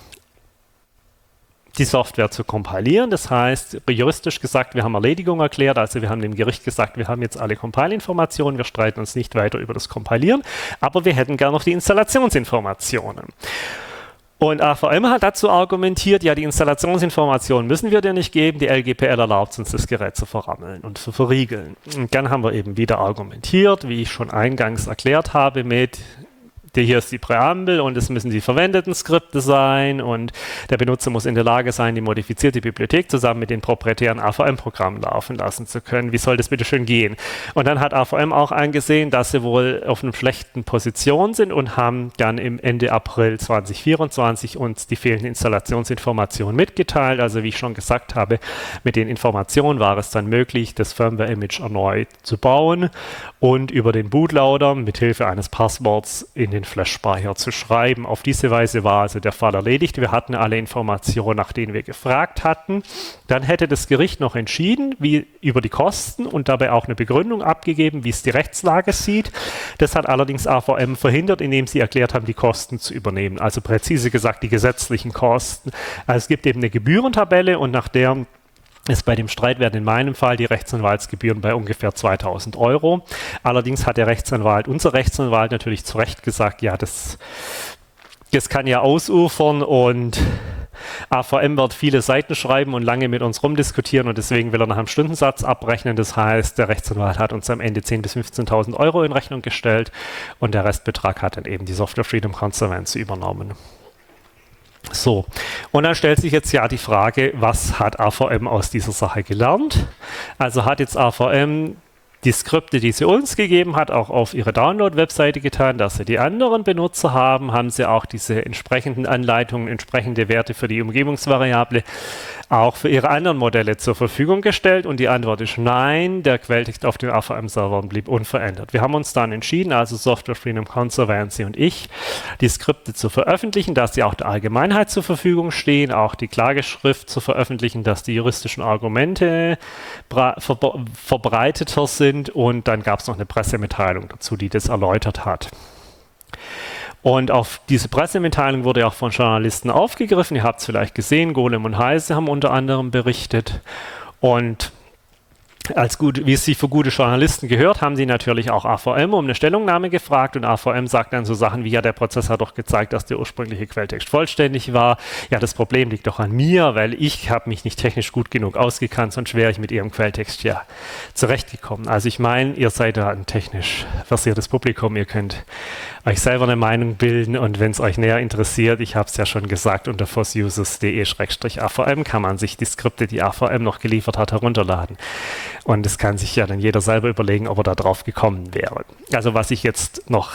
die Software zu kompilieren. Das heißt, juristisch gesagt, wir haben Erledigung erklärt, also wir haben dem Gericht gesagt, wir haben jetzt alle Compile-Informationen, wir streiten uns nicht weiter über das Kompilieren, aber wir hätten gerne noch die Installationsinformationen. Und A V M hat dazu argumentiert, ja, die Installationsinformationen müssen wir dir nicht geben, die L G P L erlaubt uns, das Gerät zu verrammeln und zu verriegeln. Und dann haben wir eben wieder argumentiert, wie ich schon eingangs erklärt habe, mit hier ist die Präambel und es müssen die verwendeten Skripte sein und der Benutzer muss in der Lage sein, die modifizierte Bibliothek zusammen mit den proprietären A V M-Programmen laufen lassen zu können. Wie soll das bitte schön gehen? Und dann hat A V M auch eingesehen, dass sie wohl auf einer schlechten Position sind und haben dann im Ende April zweitausendvierundzwanzig uns die fehlenden Installationsinformationen mitgeteilt. Also wie ich schon gesagt habe, mit den Informationen war es dann möglich, das Firmware-Image erneut zu bauen und über den Bootloader mithilfe eines Passworts in den Flash-Speicher zu schreiben. Auf diese Weise war also der Fall erledigt. Wir hatten alle Informationen, nach denen wir gefragt hatten. Dann hätte das Gericht noch entschieden, wie über die Kosten und dabei auch eine Begründung abgegeben, wie es die Rechtslage sieht. Das hat allerdings A V M verhindert, indem sie erklärt haben, die Kosten zu übernehmen. Also präzise gesagt, die gesetzlichen Kosten. Also es gibt eben eine Gebührentabelle und nach der ist bei dem Streitwert in meinem Fall die Rechtsanwaltsgebühren bei ungefähr zweitausend Euro. Allerdings hat der Rechtsanwalt, unser Rechtsanwalt natürlich zu Recht gesagt, ja, das, das kann ja ausufern und A V M wird viele Seiten schreiben und lange mit uns rumdiskutieren und deswegen will er nach einem Stundensatz abrechnen. Das heißt, der Rechtsanwalt hat uns am Ende zehntausend bis fünfzehntausend Euro in Rechnung gestellt und der Restbetrag hat dann eben die Software Freedom Conservancy übernommen. So, und dann stellt sich jetzt ja die Frage, was hat A V M aus dieser Sache gelernt? Also hat jetzt A V M die Skripte, die sie uns gegeben hat, auch auf ihre Download-Webseite getan, dass sie die anderen Benutzer haben, haben sie auch diese entsprechenden Anleitungen, entsprechende Werte für die Umgebungsvariable auch für ihre anderen Modelle zur Verfügung gestellt und die Antwort ist nein, der Quelltext auf den A V M-Servern blieb unverändert. Wir haben uns dann entschieden, also Software Freedom Conservancy und ich, die Skripte zu veröffentlichen, dass sie auch der Allgemeinheit zur Verfügung stehen, auch die Klageschrift zu veröffentlichen, dass die juristischen Argumente ver verbreiteter sind und dann gab es noch eine Pressemitteilung dazu, die das erläutert hat. Und auf diese Pressemitteilung wurde auch von Journalisten aufgegriffen. Ihr habt es vielleicht gesehen, Golem und Heise haben unter anderem berichtet. Und als gut, wie es sich für gute Journalisten gehört, haben sie natürlich auch A V M um eine Stellungnahme gefragt und A V M sagt dann so Sachen wie, ja, der Prozess hat doch gezeigt, dass der ursprüngliche Quelltext vollständig war. Ja, das Problem liegt doch an mir, weil ich habe mich nicht technisch gut genug ausgekannt, sonst wäre ich mit ihrem Quelltext ja zurechtgekommen. Also ich meine, ihr seid da ein technisch versiertes Publikum, ihr könnt euch selber eine Meinung bilden und wenn es euch näher interessiert, ich habe es ja schon gesagt, unter fossusers punkt de Schrägstrich A V M kann man sich die Skripte, die A V M noch geliefert hat, herunterladen. Und es kann sich ja dann jeder selber überlegen, ob er da drauf gekommen wäre. Also was ich jetzt noch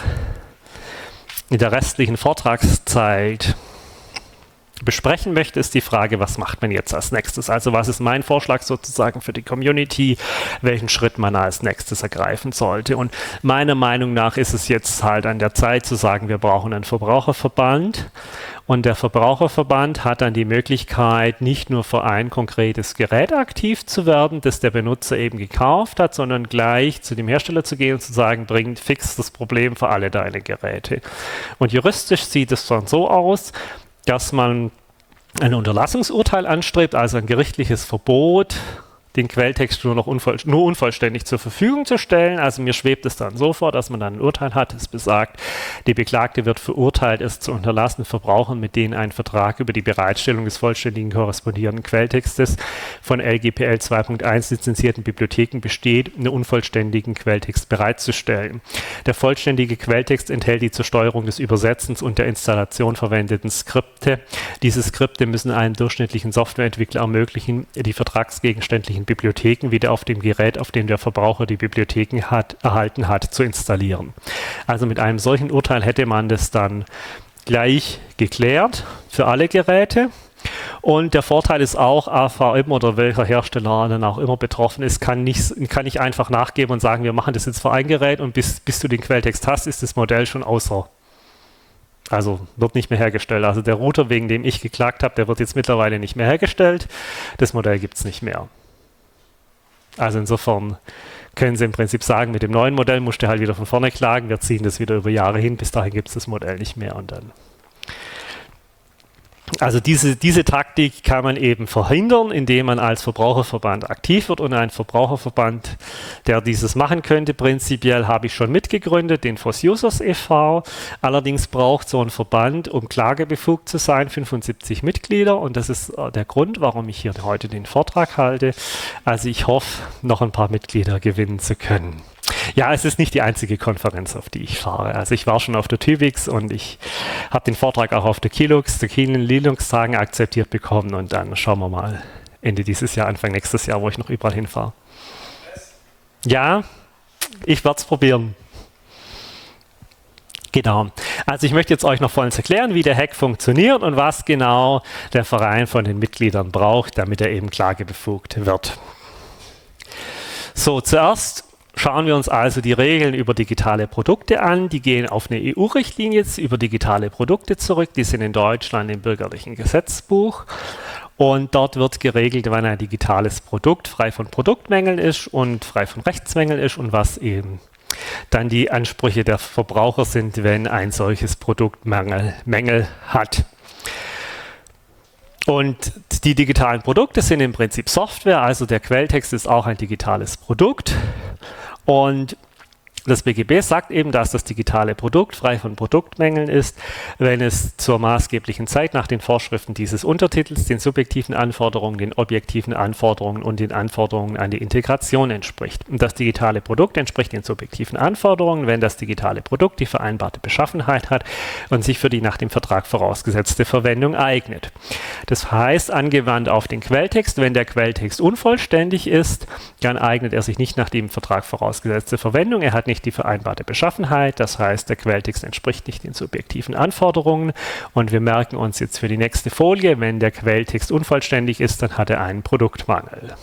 in der restlichen Vortragszeit besprechen möchte, ist die Frage, was macht man jetzt als nächstes? Also was ist mein Vorschlag sozusagen für die Community, welchen Schritt man als nächstes ergreifen sollte? Und meiner Meinung nach ist es jetzt halt an der Zeit zu sagen, wir brauchen einen Verbraucherverband. Und der Verbraucherverband hat dann die Möglichkeit, nicht nur für ein konkretes Gerät aktiv zu werden, das der Benutzer eben gekauft hat, sondern gleich zu dem Hersteller zu gehen und zu sagen, bringt fix das Problem für alle deine Geräte. Und juristisch sieht es dann so aus, dass man ein Unterlassungsurteil anstrebt, also ein gerichtliches Verbot, den Quelltext nur noch unvoll, nur unvollständig zur Verfügung zu stellen. Also mir schwebt es dann so vor, dass man dann ein Urteil hat, das besagt, die Beklagte wird verurteilt, es zu unterlassen, Verbrauchern, mit denen ein Vertrag über die Bereitstellung des vollständigen korrespondierenden Quelltextes von L G P L zwei Punkt eins lizenzierten Bibliotheken besteht, einen unvollständigen Quelltext bereitzustellen. Der vollständige Quelltext enthält die zur Steuerung des Übersetzens und der Installation verwendeten Skripte. Diese Skripte müssen einem durchschnittlichen Softwareentwickler ermöglichen, die vertragsgegenständlichen Bibliotheken wieder auf dem Gerät, auf dem der Verbraucher die Bibliotheken hat, erhalten hat, zu installieren. Also mit einem solchen Urteil hätte man das dann gleich geklärt für alle Geräte. Und der Vorteil ist auch, A V M oder welcher Hersteller dann auch immer betroffen ist, kann nicht, kann nicht einfach nachgeben und sagen, wir machen das jetzt für ein Gerät und bis, bis du den Quelltext hast, ist das Modell schon außer. Also wird nicht mehr hergestellt. Also der Router, wegen dem ich geklagt habe, der wird jetzt mittlerweile nicht mehr hergestellt. Das Modell gibt es nicht mehr. Also insofern können Sie im Prinzip sagen, mit dem neuen Modell musst du halt wieder von vorne klagen, wir ziehen das wieder über Jahre hin, bis dahin gibt es das Modell nicht mehr und dann. Also diese, diese Taktik kann man eben verhindern, indem man als Verbraucherverband aktiv wird und ein Verbraucherverband, der dieses machen könnte, prinzipiell habe ich schon mitgegründet, den F O S Users e V Allerdings braucht so ein Verband, um klagebefugt zu sein, fünfundsiebzig Mitglieder und das ist der Grund, warum ich hier heute den Vortrag halte. Also ich hoffe, noch ein paar Mitglieder gewinnen zu können. Ja, es ist nicht die einzige Konferenz, auf die ich fahre. Also ich war schon auf der TÜBIX und ich habe den Vortrag auch auf der Kilux, der Keenan Linux-Tagen akzeptiert bekommen und dann schauen wir mal Ende dieses Jahr, Anfang nächstes Jahr, wo ich noch überall hinfahre. Ja, ich werde es probieren. Genau. Also ich möchte jetzt euch noch vollends erklären, wie der Hack funktioniert und was genau der Verein von den Mitgliedern braucht, damit er eben klagebefugt wird. So, zuerst schauen wir uns also die Regeln über digitale Produkte an. Die gehen auf eine E U-Richtlinie über digitale Produkte zurück. Die sind in Deutschland im bürgerlichen Gesetzbuch. Und dort wird geregelt, wann ein digitales Produkt frei von Produktmängeln ist und frei von Rechtsmängeln ist und was eben dann die Ansprüche der Verbraucher sind, wenn ein solches Produkt Mängel, Mängel hat. Und die digitalen Produkte sind im Prinzip Software, also der Quelltext ist auch ein digitales Produkt. Und das B G B sagt eben, dass das digitale Produkt frei von Produktmängeln ist, wenn es zur maßgeblichen Zeit nach den Vorschriften dieses Untertitels, den subjektiven Anforderungen, den objektiven Anforderungen und den Anforderungen an die Integration entspricht. Und das digitale Produkt entspricht den subjektiven Anforderungen, wenn das digitale Produkt die vereinbarte Beschaffenheit hat und sich für die nach dem Vertrag vorausgesetzte Verwendung eignet. Das heißt, angewandt auf den Quelltext, wenn der Quelltext unvollständig ist, dann eignet er sich nicht nach dem Vertrag vorausgesetzte Verwendung. Er hat nicht die vereinbarte Beschaffenheit, das heißt, der Quelltext entspricht nicht den subjektiven Anforderungen und wir merken uns jetzt für die nächste Folie, wenn der Quelltext unvollständig ist, dann hat er einen Produktmangel.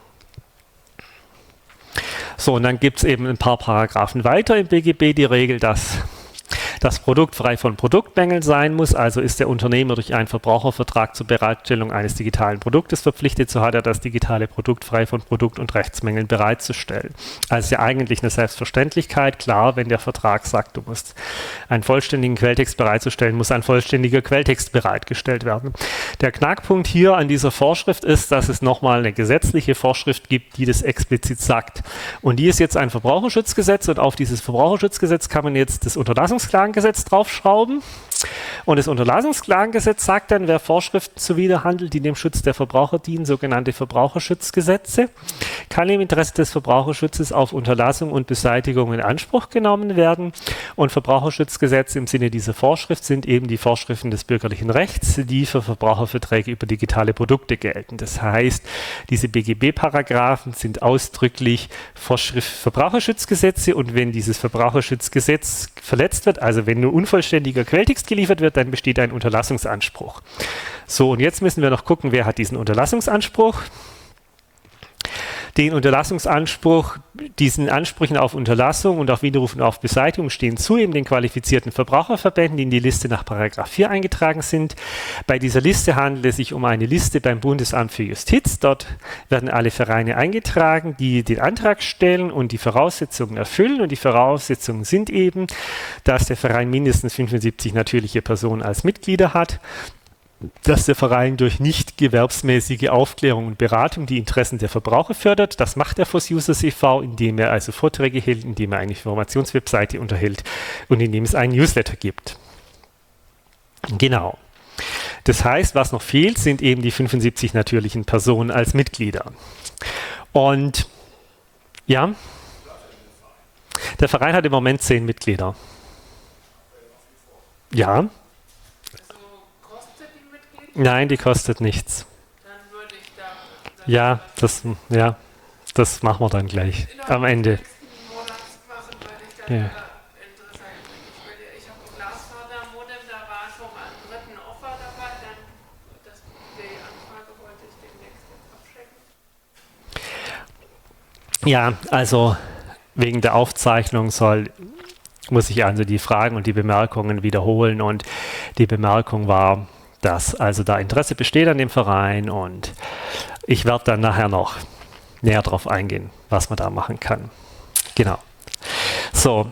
So, und dann gibt es eben ein paar Paragraphen weiter im B G B die Regel, dass das Produkt frei von Produktmängeln sein muss, also ist der Unternehmer durch einen Verbrauchervertrag zur Bereitstellung eines digitalen Produktes verpflichtet, so hat er das digitale Produkt frei von Produkt- und Rechtsmängeln bereitzustellen. Also ja eigentlich eine Selbstverständlichkeit, klar, wenn der Vertrag sagt, du musst einen vollständigen Quelltext bereitzustellen, muss ein vollständiger Quelltext bereitgestellt werden. Der Knackpunkt hier an dieser Vorschrift ist, dass es nochmal eine gesetzliche Vorschrift gibt, die das explizit sagt. Und die ist jetzt ein Verbraucherschutzgesetz und auf dieses Verbraucherschutzgesetz kann man jetzt das Unterlassungsklagengesetz draufschrauben. Und das Unterlassungsklagengesetz sagt dann, wer Vorschriften zuwiderhandelt, die dem Schutz der Verbraucher dienen, sogenannte Verbraucherschutzgesetze, kann im Interesse des Verbraucherschutzes auf Unterlassung und Beseitigung in Anspruch genommen werden. Und Verbraucherschutzgesetze im Sinne dieser Vorschrift sind eben die Vorschriften des bürgerlichen Rechts, die für Verbraucherverträge über digitale Produkte gelten. Das heißt, diese B G B-Paragraphen sind ausdrücklich Vorschrift Verbraucherschutzgesetze und wenn dieses Verbraucherschutzgesetz verletzt wird, also wenn nur unvollständiger Quelltext geliefert wird, dann besteht ein Unterlassungsanspruch. So, und jetzt müssen wir noch gucken, wer hat diesen Unterlassungsanspruch. Den Unterlassungsanspruch, diesen Ansprüchen auf Unterlassung und auf Widerrufung auf Beseitigung stehen zu eben den qualifizierten Verbraucherverbänden, die in die Liste nach Paragraph vier eingetragen sind. Bei dieser Liste handelt es sich um eine Liste beim Bundesamt für Justiz. Dort werden alle Vereine eingetragen, die den Antrag stellen und die Voraussetzungen erfüllen. Und die Voraussetzungen sind eben, dass der Verein mindestens fünfundsiebzig natürliche Personen als Mitglieder hat, dass der Verein durch nicht gewerbsmäßige Aufklärung und Beratung die Interessen der Verbraucher fördert. Das macht der F O S Users e V, indem er also Vorträge hält, indem er eine Informationswebseite unterhält und indem es einen Newsletter gibt. Genau. Das heißt, was noch fehlt, sind eben die fünfundsiebzig natürlichen Personen als Mitglieder. Und ja, der Verein hat im Moment zehn Mitglieder. Ja. Nein, die kostet nichts. Dann würde ich da, dann ja, das, ja, das machen wir dann gleich am Ende. Machen, weil ich dann ja. Interessant finde. Ich habe ein Glasfaser-Modem, da war schon mal ein dritten Offer dabei, dann das, die Anfrage wollte ich demnächst abchecken. Ja, also wegen der Aufzeichnung soll, muss ich also die Fragen und die Bemerkungen wiederholen und die Bemerkung war, dass also da Interesse besteht an dem Verein und ich werde dann nachher noch näher darauf eingehen, was man da machen kann. Genau. So.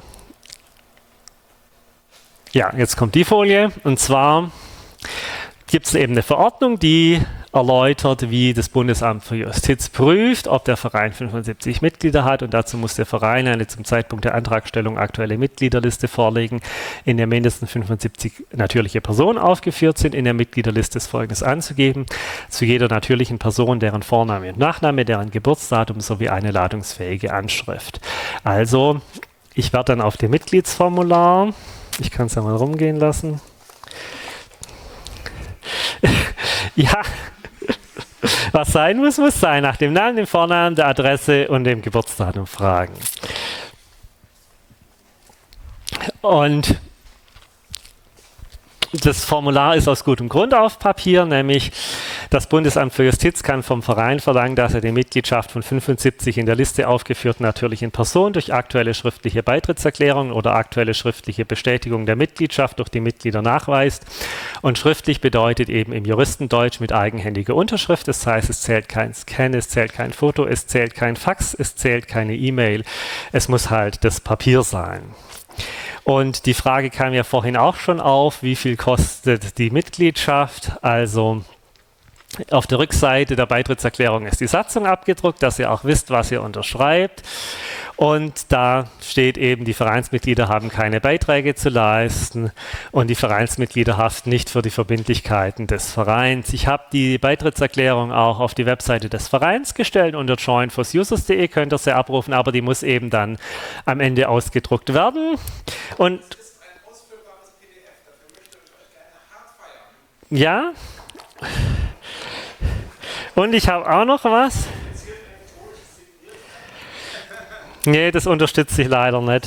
Ja, jetzt kommt die Folie. Und zwar gibt es eben eine Verordnung, die erläutert, wie das Bundesamt für Justiz prüft, ob der Verein fünfundsiebzig Mitglieder hat. Und dazu muss der Verein eine zum Zeitpunkt der Antragstellung aktuelle Mitgliederliste vorlegen, in der mindestens fünfundsiebzig natürliche Personen aufgeführt sind. In der Mitgliederliste ist Folgendes anzugeben: Zu jeder natürlichen Person deren Vorname und Nachname, deren Geburtsdatum sowie eine ladungsfähige Anschrift. Also, ich werde dann auf dem Mitgliedsformular, ich kann es ja mal rumgehen lassen. Ja, was sein muss, muss sein. Nach dem Namen, dem Vornamen, der Adresse und dem Geburtsdatum fragen. Und das Formular ist aus gutem Grund auf Papier, nämlich das Bundesamt für Justiz kann vom Verein verlangen, dass er die Mitgliedschaft von fünfundsiebzig in der Liste aufgeführten natürlichen Personen durch aktuelle schriftliche Beitrittserklärung oder aktuelle schriftliche Bestätigung der Mitgliedschaft durch die Mitglieder nachweist. Und schriftlich bedeutet eben im Juristendeutsch mit eigenhändiger Unterschrift. Das heißt, es zählt kein Scan, es zählt kein Foto, es zählt kein Fax, es zählt keine E-Mail. Es muss halt das Papier sein. Und die Frage kam ja vorhin auch schon auf, wie viel kostet die Mitgliedschaft? Also auf der Rückseite der Beitrittserklärung ist die Satzung abgedruckt, dass ihr auch wisst, was ihr unterschreibt. Und da steht eben, die Vereinsmitglieder haben keine Beiträge zu leisten und die Vereinsmitglieder haften nicht für die Verbindlichkeiten des Vereins. Ich habe die Beitrittserklärung auch auf die Webseite des Vereins gestellt. Unter join for users punkt de könnt ihr sie abrufen, aber die muss eben dann am Ende ausgedruckt werden. Und das ist ein ausfüllbares P D F, dafür möchte ich euch gerne hart feiern. Ja. Und ich habe auch noch was. Nee, das unterstütze ich leider nicht.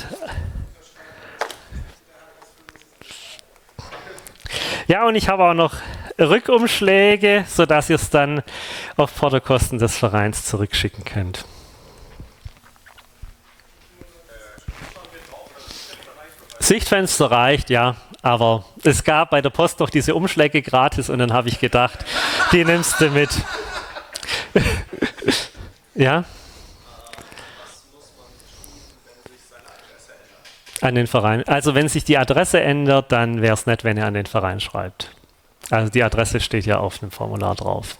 Ja, und ich habe auch noch Rückumschläge, sodass ihr es dann auf Portokosten des Vereins zurückschicken könnt. Sichtfenster reicht, ja, aber es gab bei der Post doch diese Umschläge gratis und dann habe ich gedacht, die nimmst du mit. Ja? An den Verein. Also wenn sich die Adresse ändert, dann wäre es nett, wenn ihr an den Verein schreibt. Also die Adresse steht ja auf dem Formular drauf.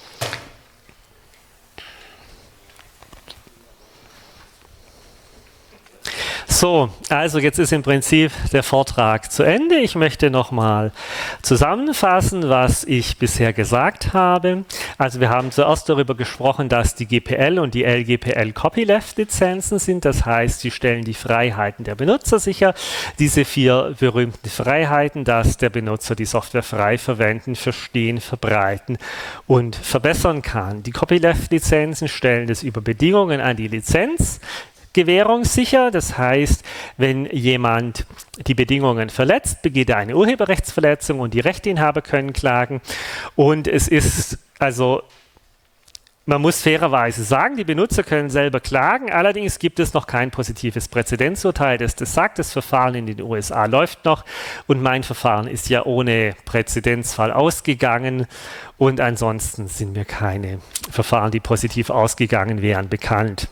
So, also jetzt ist im Prinzip der Vortrag zu Ende. Ich möchte nochmal zusammenfassen, was ich bisher gesagt habe. Also wir haben zuerst darüber gesprochen, dass die G P L und die L G P L Copyleft-Lizenzen sind. Das heißt, sie stellen die Freiheiten der Benutzer sicher. Diese vier berühmten Freiheiten, dass der Benutzer die Software frei verwenden, verstehen, verbreiten und verbessern kann. Die Copyleft-Lizenzen stellen das über Bedingungen an die Lizenz Gewährung sicher, das heißt, wenn jemand die Bedingungen verletzt, begeht er eine Urheberrechtsverletzung und die Rechteinhaber können klagen. Und es ist, also, man muss fairerweise sagen, die Benutzer können selber klagen, allerdings gibt es noch kein positives Präzedenzurteil, das das sagt. Das Verfahren in den U S A läuft noch und mein Verfahren ist ja ohne Präzedenzfall ausgegangen und ansonsten sind mir keine Verfahren, die positiv ausgegangen wären, bekannt.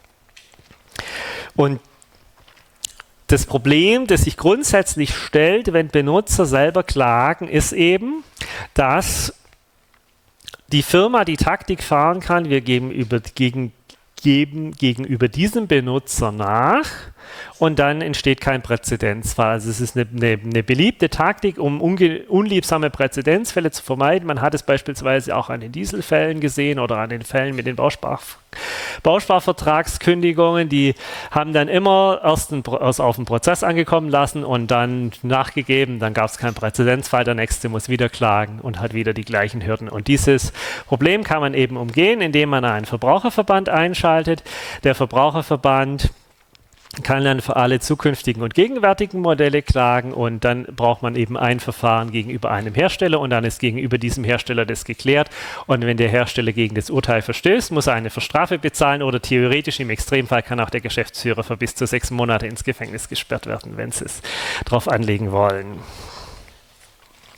Und das Problem, das sich grundsätzlich stellt, wenn Benutzer selber klagen, ist eben, dass die Firma die Taktik fahren kann, wir geben, über, gegen, geben gegenüber diesem Benutzer nach und dann entsteht kein Präzedenzfall. Also es ist eine, eine, eine beliebte Taktik, um unge, unliebsame Präzedenzfälle zu vermeiden. Man hat es beispielsweise auch an den Dieselfällen gesehen oder an den Fällen mit den Bausparf Bausparvertragskündigungen. Die haben dann immer erst einen, erst auf den Prozess angekommen lassen und dann nachgegeben, dann gab es keinen Präzedenzfall, der nächste muss wieder klagen und hat wieder die gleichen Hürden. Und dieses Problem kann man eben umgehen, indem man einen Verbraucherverband einschaltet. Der Verbraucherverband kann dann für alle zukünftigen und gegenwärtigen Modelle klagen und dann braucht man eben ein Verfahren gegenüber einem Hersteller und dann ist gegenüber diesem Hersteller das geklärt und wenn der Hersteller gegen das Urteil verstößt, muss er eine Strafe bezahlen oder theoretisch im Extremfall kann auch der Geschäftsführer für bis zu sechs Monate ins Gefängnis gesperrt werden, wenn sie es drauf anlegen wollen.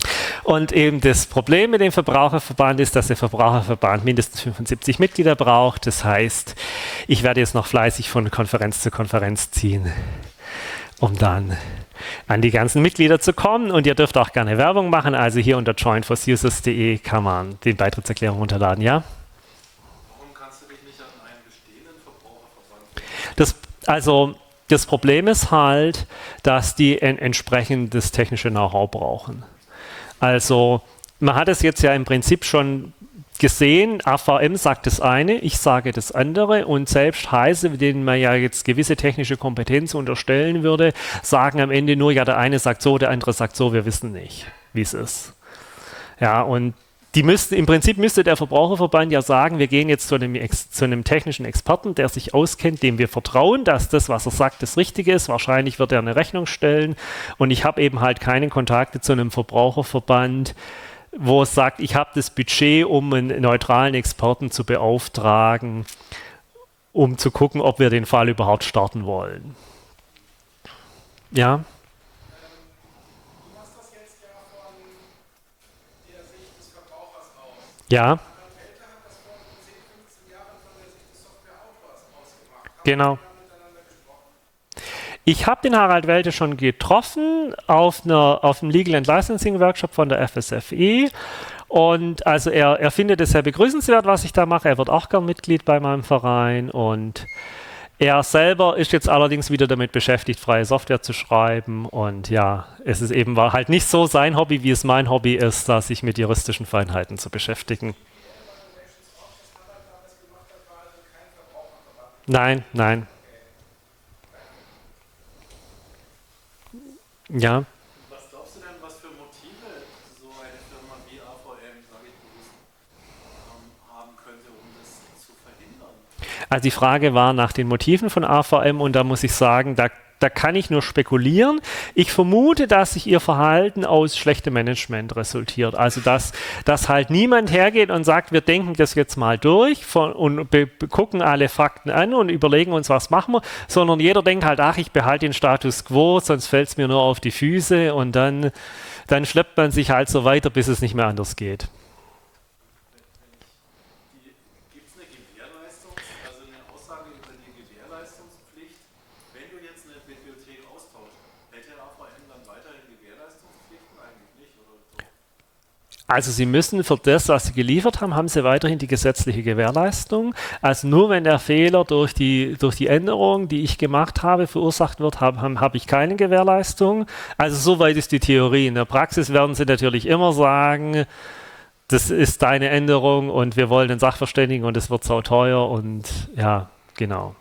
Und eben das Problem mit dem Verbraucherverband ist, dass der Verbraucherverband mindestens fünfundsiebzig Mitglieder braucht. Das heißt, ich werde jetzt noch fleißig von Konferenz zu Konferenz ziehen, um dann an die ganzen Mitglieder zu kommen. Und ihr dürft auch gerne Werbung machen. Also hier unter join force users punkt de kann man die Beitrittserklärung runterladen, ja? Warum kannst du dich nicht an einen bestehenden Verbraucherverband? Das, also das Problem ist halt, dass die ein entsprechendes technische Know-how brauchen. Also man hat es jetzt ja im Prinzip schon gesehen, A V M sagt das eine, ich sage das andere und selbst Heise, denen man ja jetzt gewisse technische Kompetenz unterstellen würde, sagen am Ende nur, ja, der eine sagt so, der andere sagt so, wir wissen nicht, wie es ist. Ja, und die müssten, im Prinzip müsste der Verbraucherverband ja sagen, wir gehen jetzt zu einem, Ex, zu einem technischen Experten, der sich auskennt, dem wir vertrauen, dass das, was er sagt, das Richtige ist. Wahrscheinlich wird er eine Rechnung stellen und ich habe eben halt keine Kontakte zu einem Verbraucherverband, wo es sagt, ich habe das Budget, um einen neutralen Experten zu beauftragen, um zu gucken, ob wir den Fall überhaupt starten wollen. Ja? Ähm, du machst das jetzt ja von der Sicht des Verbrauchers aus. Ja? Harald Welter hat das vor zehn, fünfzehn Jahren von der Sicht des Software-Autors ausgemacht. Haben Genau. wir da miteinander gesprochen? Ich habe den Harald Welte schon getroffen auf, einer, auf einem Legal and Licensing Workshop von der F S F E. Und also er, er findet es sehr begrüßenswert, was ich da mache. Er wird auch gern Mitglied bei meinem Verein. Und er selber ist jetzt allerdings wieder damit beschäftigt, freie Software zu schreiben. Und ja, es ist eben war halt nicht so sein Hobby, wie es mein Hobby ist, da sich mit juristischen Feinheiten zu beschäftigen. Nein, nein. Ja. Was glaubst du denn, was für Motive so eine Firma wie A V M, sage ich bewusst, ähm, haben könnte, um das zu verhindern? Also die Frage war nach den Motiven von A V M und da muss ich sagen, da, da kann ich nur spekulieren. Ich vermute, dass sich ihr Verhalten aus schlechtem Management resultiert. Also dass, dass halt niemand hergeht und sagt, wir denken das jetzt mal durch von, und be, be, gucken alle Fakten an und überlegen uns, was machen wir, sondern jeder denkt halt, ach, ich behalte den Status quo, sonst fällt es mir nur auf die Füße und dann, dann schleppt man sich halt so weiter, bis es nicht mehr anders geht. Gibt es eine Gewährleistung, also eine Aussage über die Gewährleistungspflicht? Wenn du jetzt eine Bibliothek austauschst, hält der A V M dann weiterhin Gewährleistungspflichten? Eigentlich nicht, oder so? Also Sie müssen für das, was Sie geliefert haben, haben Sie weiterhin die gesetzliche Gewährleistung. Also nur wenn der Fehler durch die, durch die Änderung, die ich gemacht habe, verursacht wird, habe hab, hab ich keine Gewährleistung. Also soweit ist die Theorie. In der Praxis werden Sie natürlich immer sagen, das ist deine Änderung und wir wollen den Sachverständigen und es wird sau teuer und ja, genau.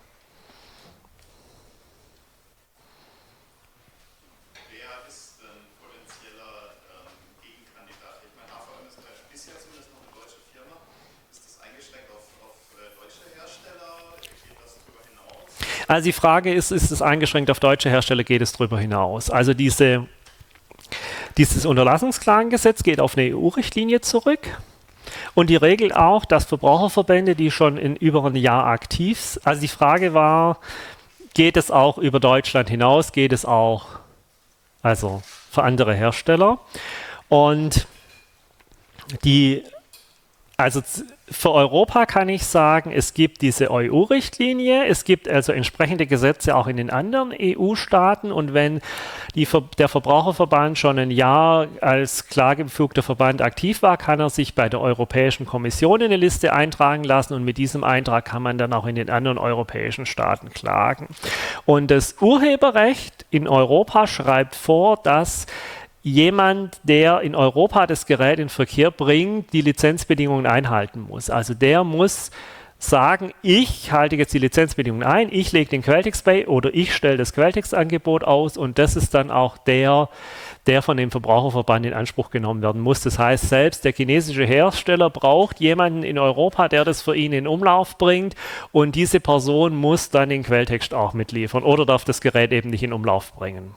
Wer ist ein potenzieller ähm, Gegenkandidat? Ich meine, A V M ist, ist ja zumindest noch eine deutsche Firma. Ist das eingeschränkt auf, auf äh, deutsche Hersteller? Geht das darüber hinaus? Also die Frage ist, ist es eingeschränkt auf deutsche Hersteller, geht es darüber hinaus? Also diese, dieses Unterlassungsklagengesetz geht auf eine E U-Richtlinie zurück. Und die regelt auch, dass Verbraucherverbände, die schon in über ein Jahr aktiv sind, also die Frage war, geht es auch über Deutschland hinaus, geht es auch also für andere Hersteller? Und die, also für Europa kann ich sagen, es gibt diese E U-Richtlinie, es gibt also entsprechende Gesetze auch in den anderen E U-Staaten und wenn die, der Verbraucherverband schon ein Jahr als klagebefugter Verband aktiv war, kann er sich bei der Europäischen Kommission in eine Liste eintragen lassen und mit diesem Eintrag kann man dann auch in den anderen europäischen Staaten klagen. Und das Urheberrecht in Europa schreibt vor, dass jemand, der in Europa das Gerät in Verkehr bringt, die Lizenzbedingungen einhalten muss. Also der muss sagen, ich halte jetzt die Lizenzbedingungen ein, ich lege den Quelltext bei oder ich stelle das Quelltextangebot aus und das ist dann auch der, der von dem Verbraucherverband in Anspruch genommen werden muss. Das heißt, selbst der chinesische Hersteller braucht jemanden in Europa, der das für ihn in Umlauf bringt und diese Person muss dann den Quelltext auch mitliefern oder darf das Gerät eben nicht in Umlauf bringen.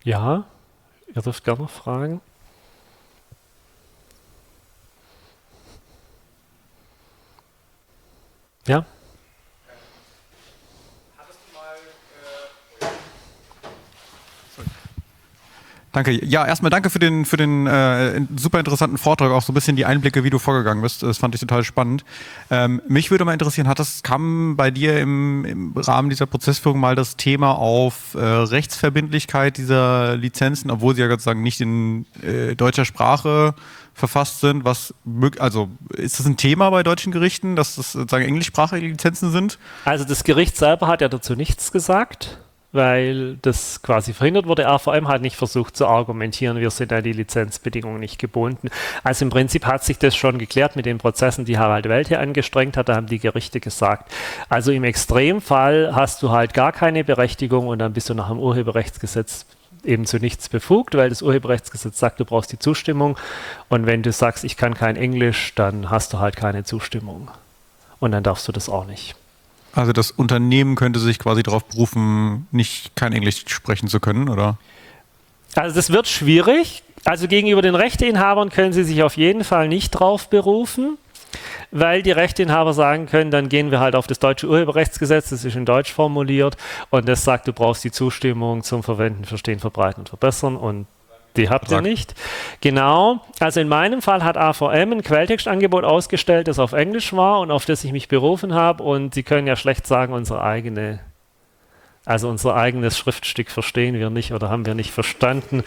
Ja, ihr dürft gerne noch fragen. Ja? Danke. Ja, erstmal danke für den, für den äh, super interessanten Vortrag, auch so ein bisschen die Einblicke, wie du vorgegangen bist. Das fand ich total spannend. Ähm, mich würde mal interessieren, hat das, kam bei dir im, im Rahmen dieser Prozessführung mal das Thema auf äh, Rechtsverbindlichkeit dieser Lizenzen, obwohl sie ja sozusagen nicht in äh, deutscher Sprache verfasst sind? Was, also ist das ein Thema bei deutschen Gerichten, dass das sozusagen englischsprachige Lizenzen sind? Also das Gericht selber hat ja dazu nichts gesagt, weil das quasi verhindert wurde. A V M hat nicht versucht zu argumentieren, wir sind an die Lizenzbedingungen nicht gebunden. Also im Prinzip hat sich das schon geklärt mit den Prozessen, die Harald Welt hier angestrengt hat, da haben die Gerichte gesagt. Also im Extremfall hast du halt gar keine Berechtigung und dann bist du nach dem Urheberrechtsgesetz eben zu nichts befugt, weil das Urheberrechtsgesetz sagt, du brauchst die Zustimmung und wenn du sagst, ich kann kein Englisch, dann hast du halt keine Zustimmung und dann darfst du das auch nicht. Also das Unternehmen könnte sich quasi darauf berufen, nicht kein Englisch sprechen zu können, oder? Also das wird schwierig. Also gegenüber den Rechteinhabern können sie sich auf jeden Fall nicht drauf berufen, weil die Rechteinhaber sagen können, dann gehen wir halt auf das deutsche Urheberrechtsgesetz, das ist in Deutsch formuliert und das sagt, du brauchst die Zustimmung zum Verwenden, Verstehen, Verbreiten und Verbessern und die habt ihr nicht. Genau. Also in meinem Fall hat A V M ein Quelltextangebot ausgestellt, das auf Englisch war und auf das ich mich berufen habe. Und Sie können ja schlecht sagen, unsere eigene, also unser eigenes Schriftstück verstehen wir nicht oder haben wir nicht verstanden.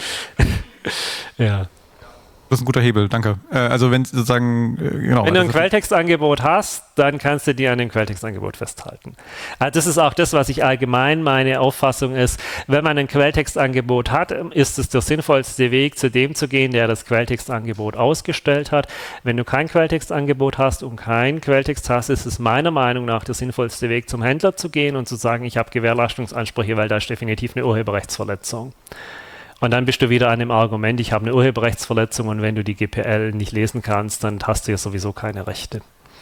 Ja. Das ist ein guter Hebel, danke. Äh, also wenn sozusagen, äh, genau. Wenn du ein Quelltextangebot hast, dann kannst du dir an dem Quelltextangebot festhalten. Also das ist auch das, was ich allgemein meine Auffassung ist. Wenn man ein Quelltextangebot hat, ist es der sinnvollste Weg, zu dem zu gehen, der das Quelltextangebot ausgestellt hat. Wenn du kein Quelltextangebot hast und keinen Quelltext hast, ist es meiner Meinung nach der sinnvollste Weg, zum Händler zu gehen und zu sagen, ich habe Gewährleistungsansprüche, weil da ist definitiv eine Urheberrechtsverletzung. Und dann bist du wieder an dem Argument, ich habe eine Urheberrechtsverletzung und wenn du die G P L nicht lesen kannst, dann hast du ja sowieso keine Rechte.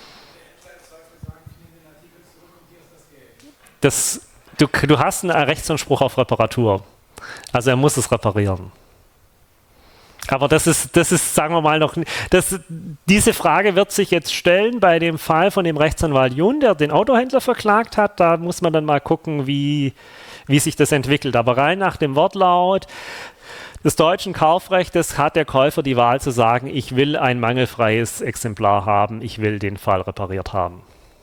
Das, du, du hast einen Rechtsanspruch auf Reparatur. Also er muss es reparieren. Aber das ist, das ist, sagen wir mal noch, das, diese Frage wird sich jetzt stellen bei dem Fall von dem Rechtsanwalt Jun, der den Autohändler verklagt hat. Da muss man dann mal gucken, wie, wie sich das entwickelt. Aber rein nach dem Wortlaut des deutschen Kaufrechtes hat der Käufer die Wahl zu sagen, ich will ein mangelfreies Exemplar haben, ich will den Fall repariert haben.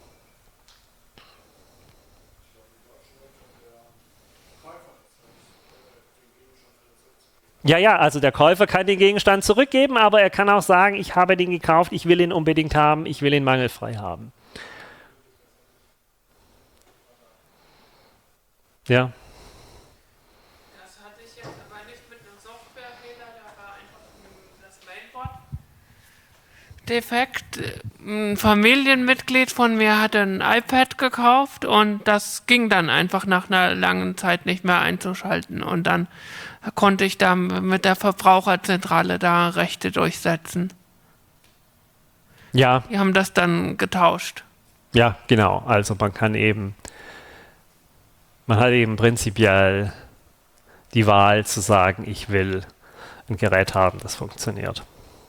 Ja, ja, also der Käufer kann den Gegenstand zurückgeben, aber er kann auch sagen, ich habe den gekauft, ich will ihn unbedingt haben, ich will ihn mangelfrei haben. Ja. Das hatte ich jetzt aber nicht mit einem Softwarefehler, da war einfach das Mainboard defekt. Ein Familienmitglied von mir hatte ein iPad gekauft und das ging dann einfach nach einer langen Zeit nicht mehr einzuschalten und dann konnte ich da mit der Verbraucherzentrale da Rechte durchsetzen. Ja. Die haben das dann getauscht. Ja, genau. Also man kann eben, man hat eben prinzipiell die Wahl zu sagen, ich will ein Gerät haben, das funktioniert.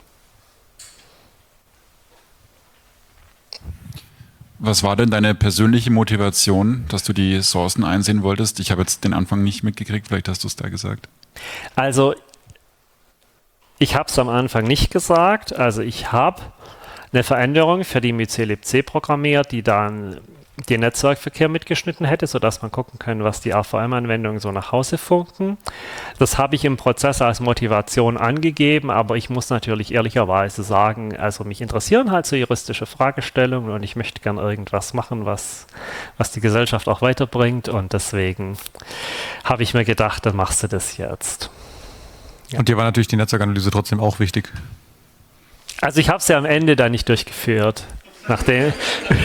Was war denn deine persönliche Motivation, dass du die Sourcen einsehen wolltest? Ich habe jetzt den Anfang nicht mitgekriegt, vielleicht hast du es da gesagt. Also, ich habe es am Anfang nicht gesagt. Also, ich habe eine Veränderung für die myclibc programmiert, die dann den Netzwerkverkehr mitgeschnitten hätte, sodass man gucken kann, was die A V M-Anwendungen so nach Hause funken. Das habe ich im Prozess als Motivation angegeben, aber ich muss natürlich ehrlicherweise sagen, also mich interessieren halt so juristische Fragestellungen und ich möchte gern irgendwas machen, was, was die Gesellschaft auch weiterbringt und deswegen habe ich mir gedacht, dann machst du das jetzt. Ja. Und dir war natürlich die Netzwerkanalyse trotzdem auch wichtig. Also ich habe es ja am Ende dann nicht durchgeführt, nachdem...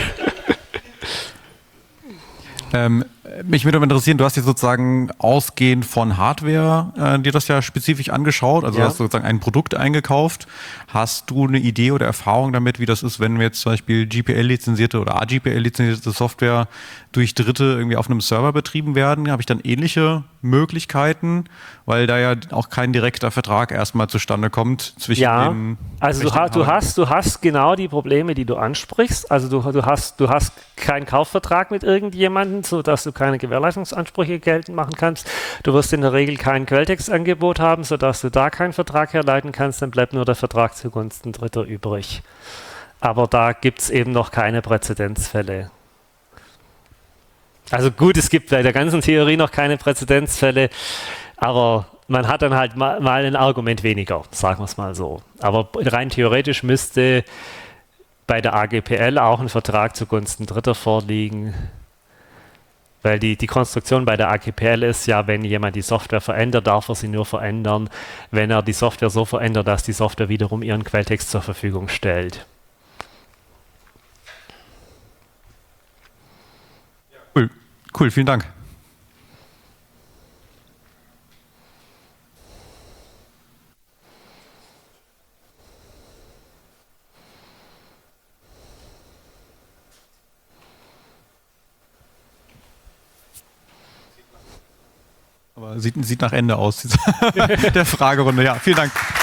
Ähm, mich würde interessieren, du hast jetzt sozusagen ausgehend von Hardware äh, dir das ja spezifisch angeschaut, also ja. hast du sozusagen ein Produkt eingekauft. Hast du eine Idee oder Erfahrung damit, wie das ist, wenn wir jetzt zum Beispiel G P L-lizenzierte oder A G P L-lizenzierte Software durch Dritte irgendwie auf einem Server betrieben werden? Habe ich dann ähnliche Möglichkeiten, weil da ja auch kein direkter Vertrag erstmal zustande kommt zwischen Ja, den also du, ha, du, Rechteinhabern. hast, du hast genau die Probleme, die du ansprichst. Also du, du, hast, du hast keinen Kaufvertrag mit irgendjemandem, sodass du keine Gewährleistungsansprüche geltend machen kannst. Du wirst in der Regel kein Quelltextangebot haben, sodass du da keinen Vertrag herleiten kannst. Dann bleibt nur der Vertrag zugunsten Dritter übrig. Aber da gibt es eben noch keine Präzedenzfälle. Also gut, es gibt bei der ganzen Theorie noch keine Präzedenzfälle, aber man hat dann halt mal, mal ein Argument weniger, sagen wir es mal so. Aber rein theoretisch müsste bei der A G P L auch ein Vertrag zugunsten Dritter vorliegen, weil die, die Konstruktion bei der A G P L ist ja, wenn jemand die Software verändert, darf er sie nur verändern, wenn er die Software so verändert, dass die Software wiederum ihren Quelltext zur Verfügung stellt. Cool, cool, vielen Dank. Aber sieht, sieht nach Ende aus, der Fragerunde. Ja, vielen Dank.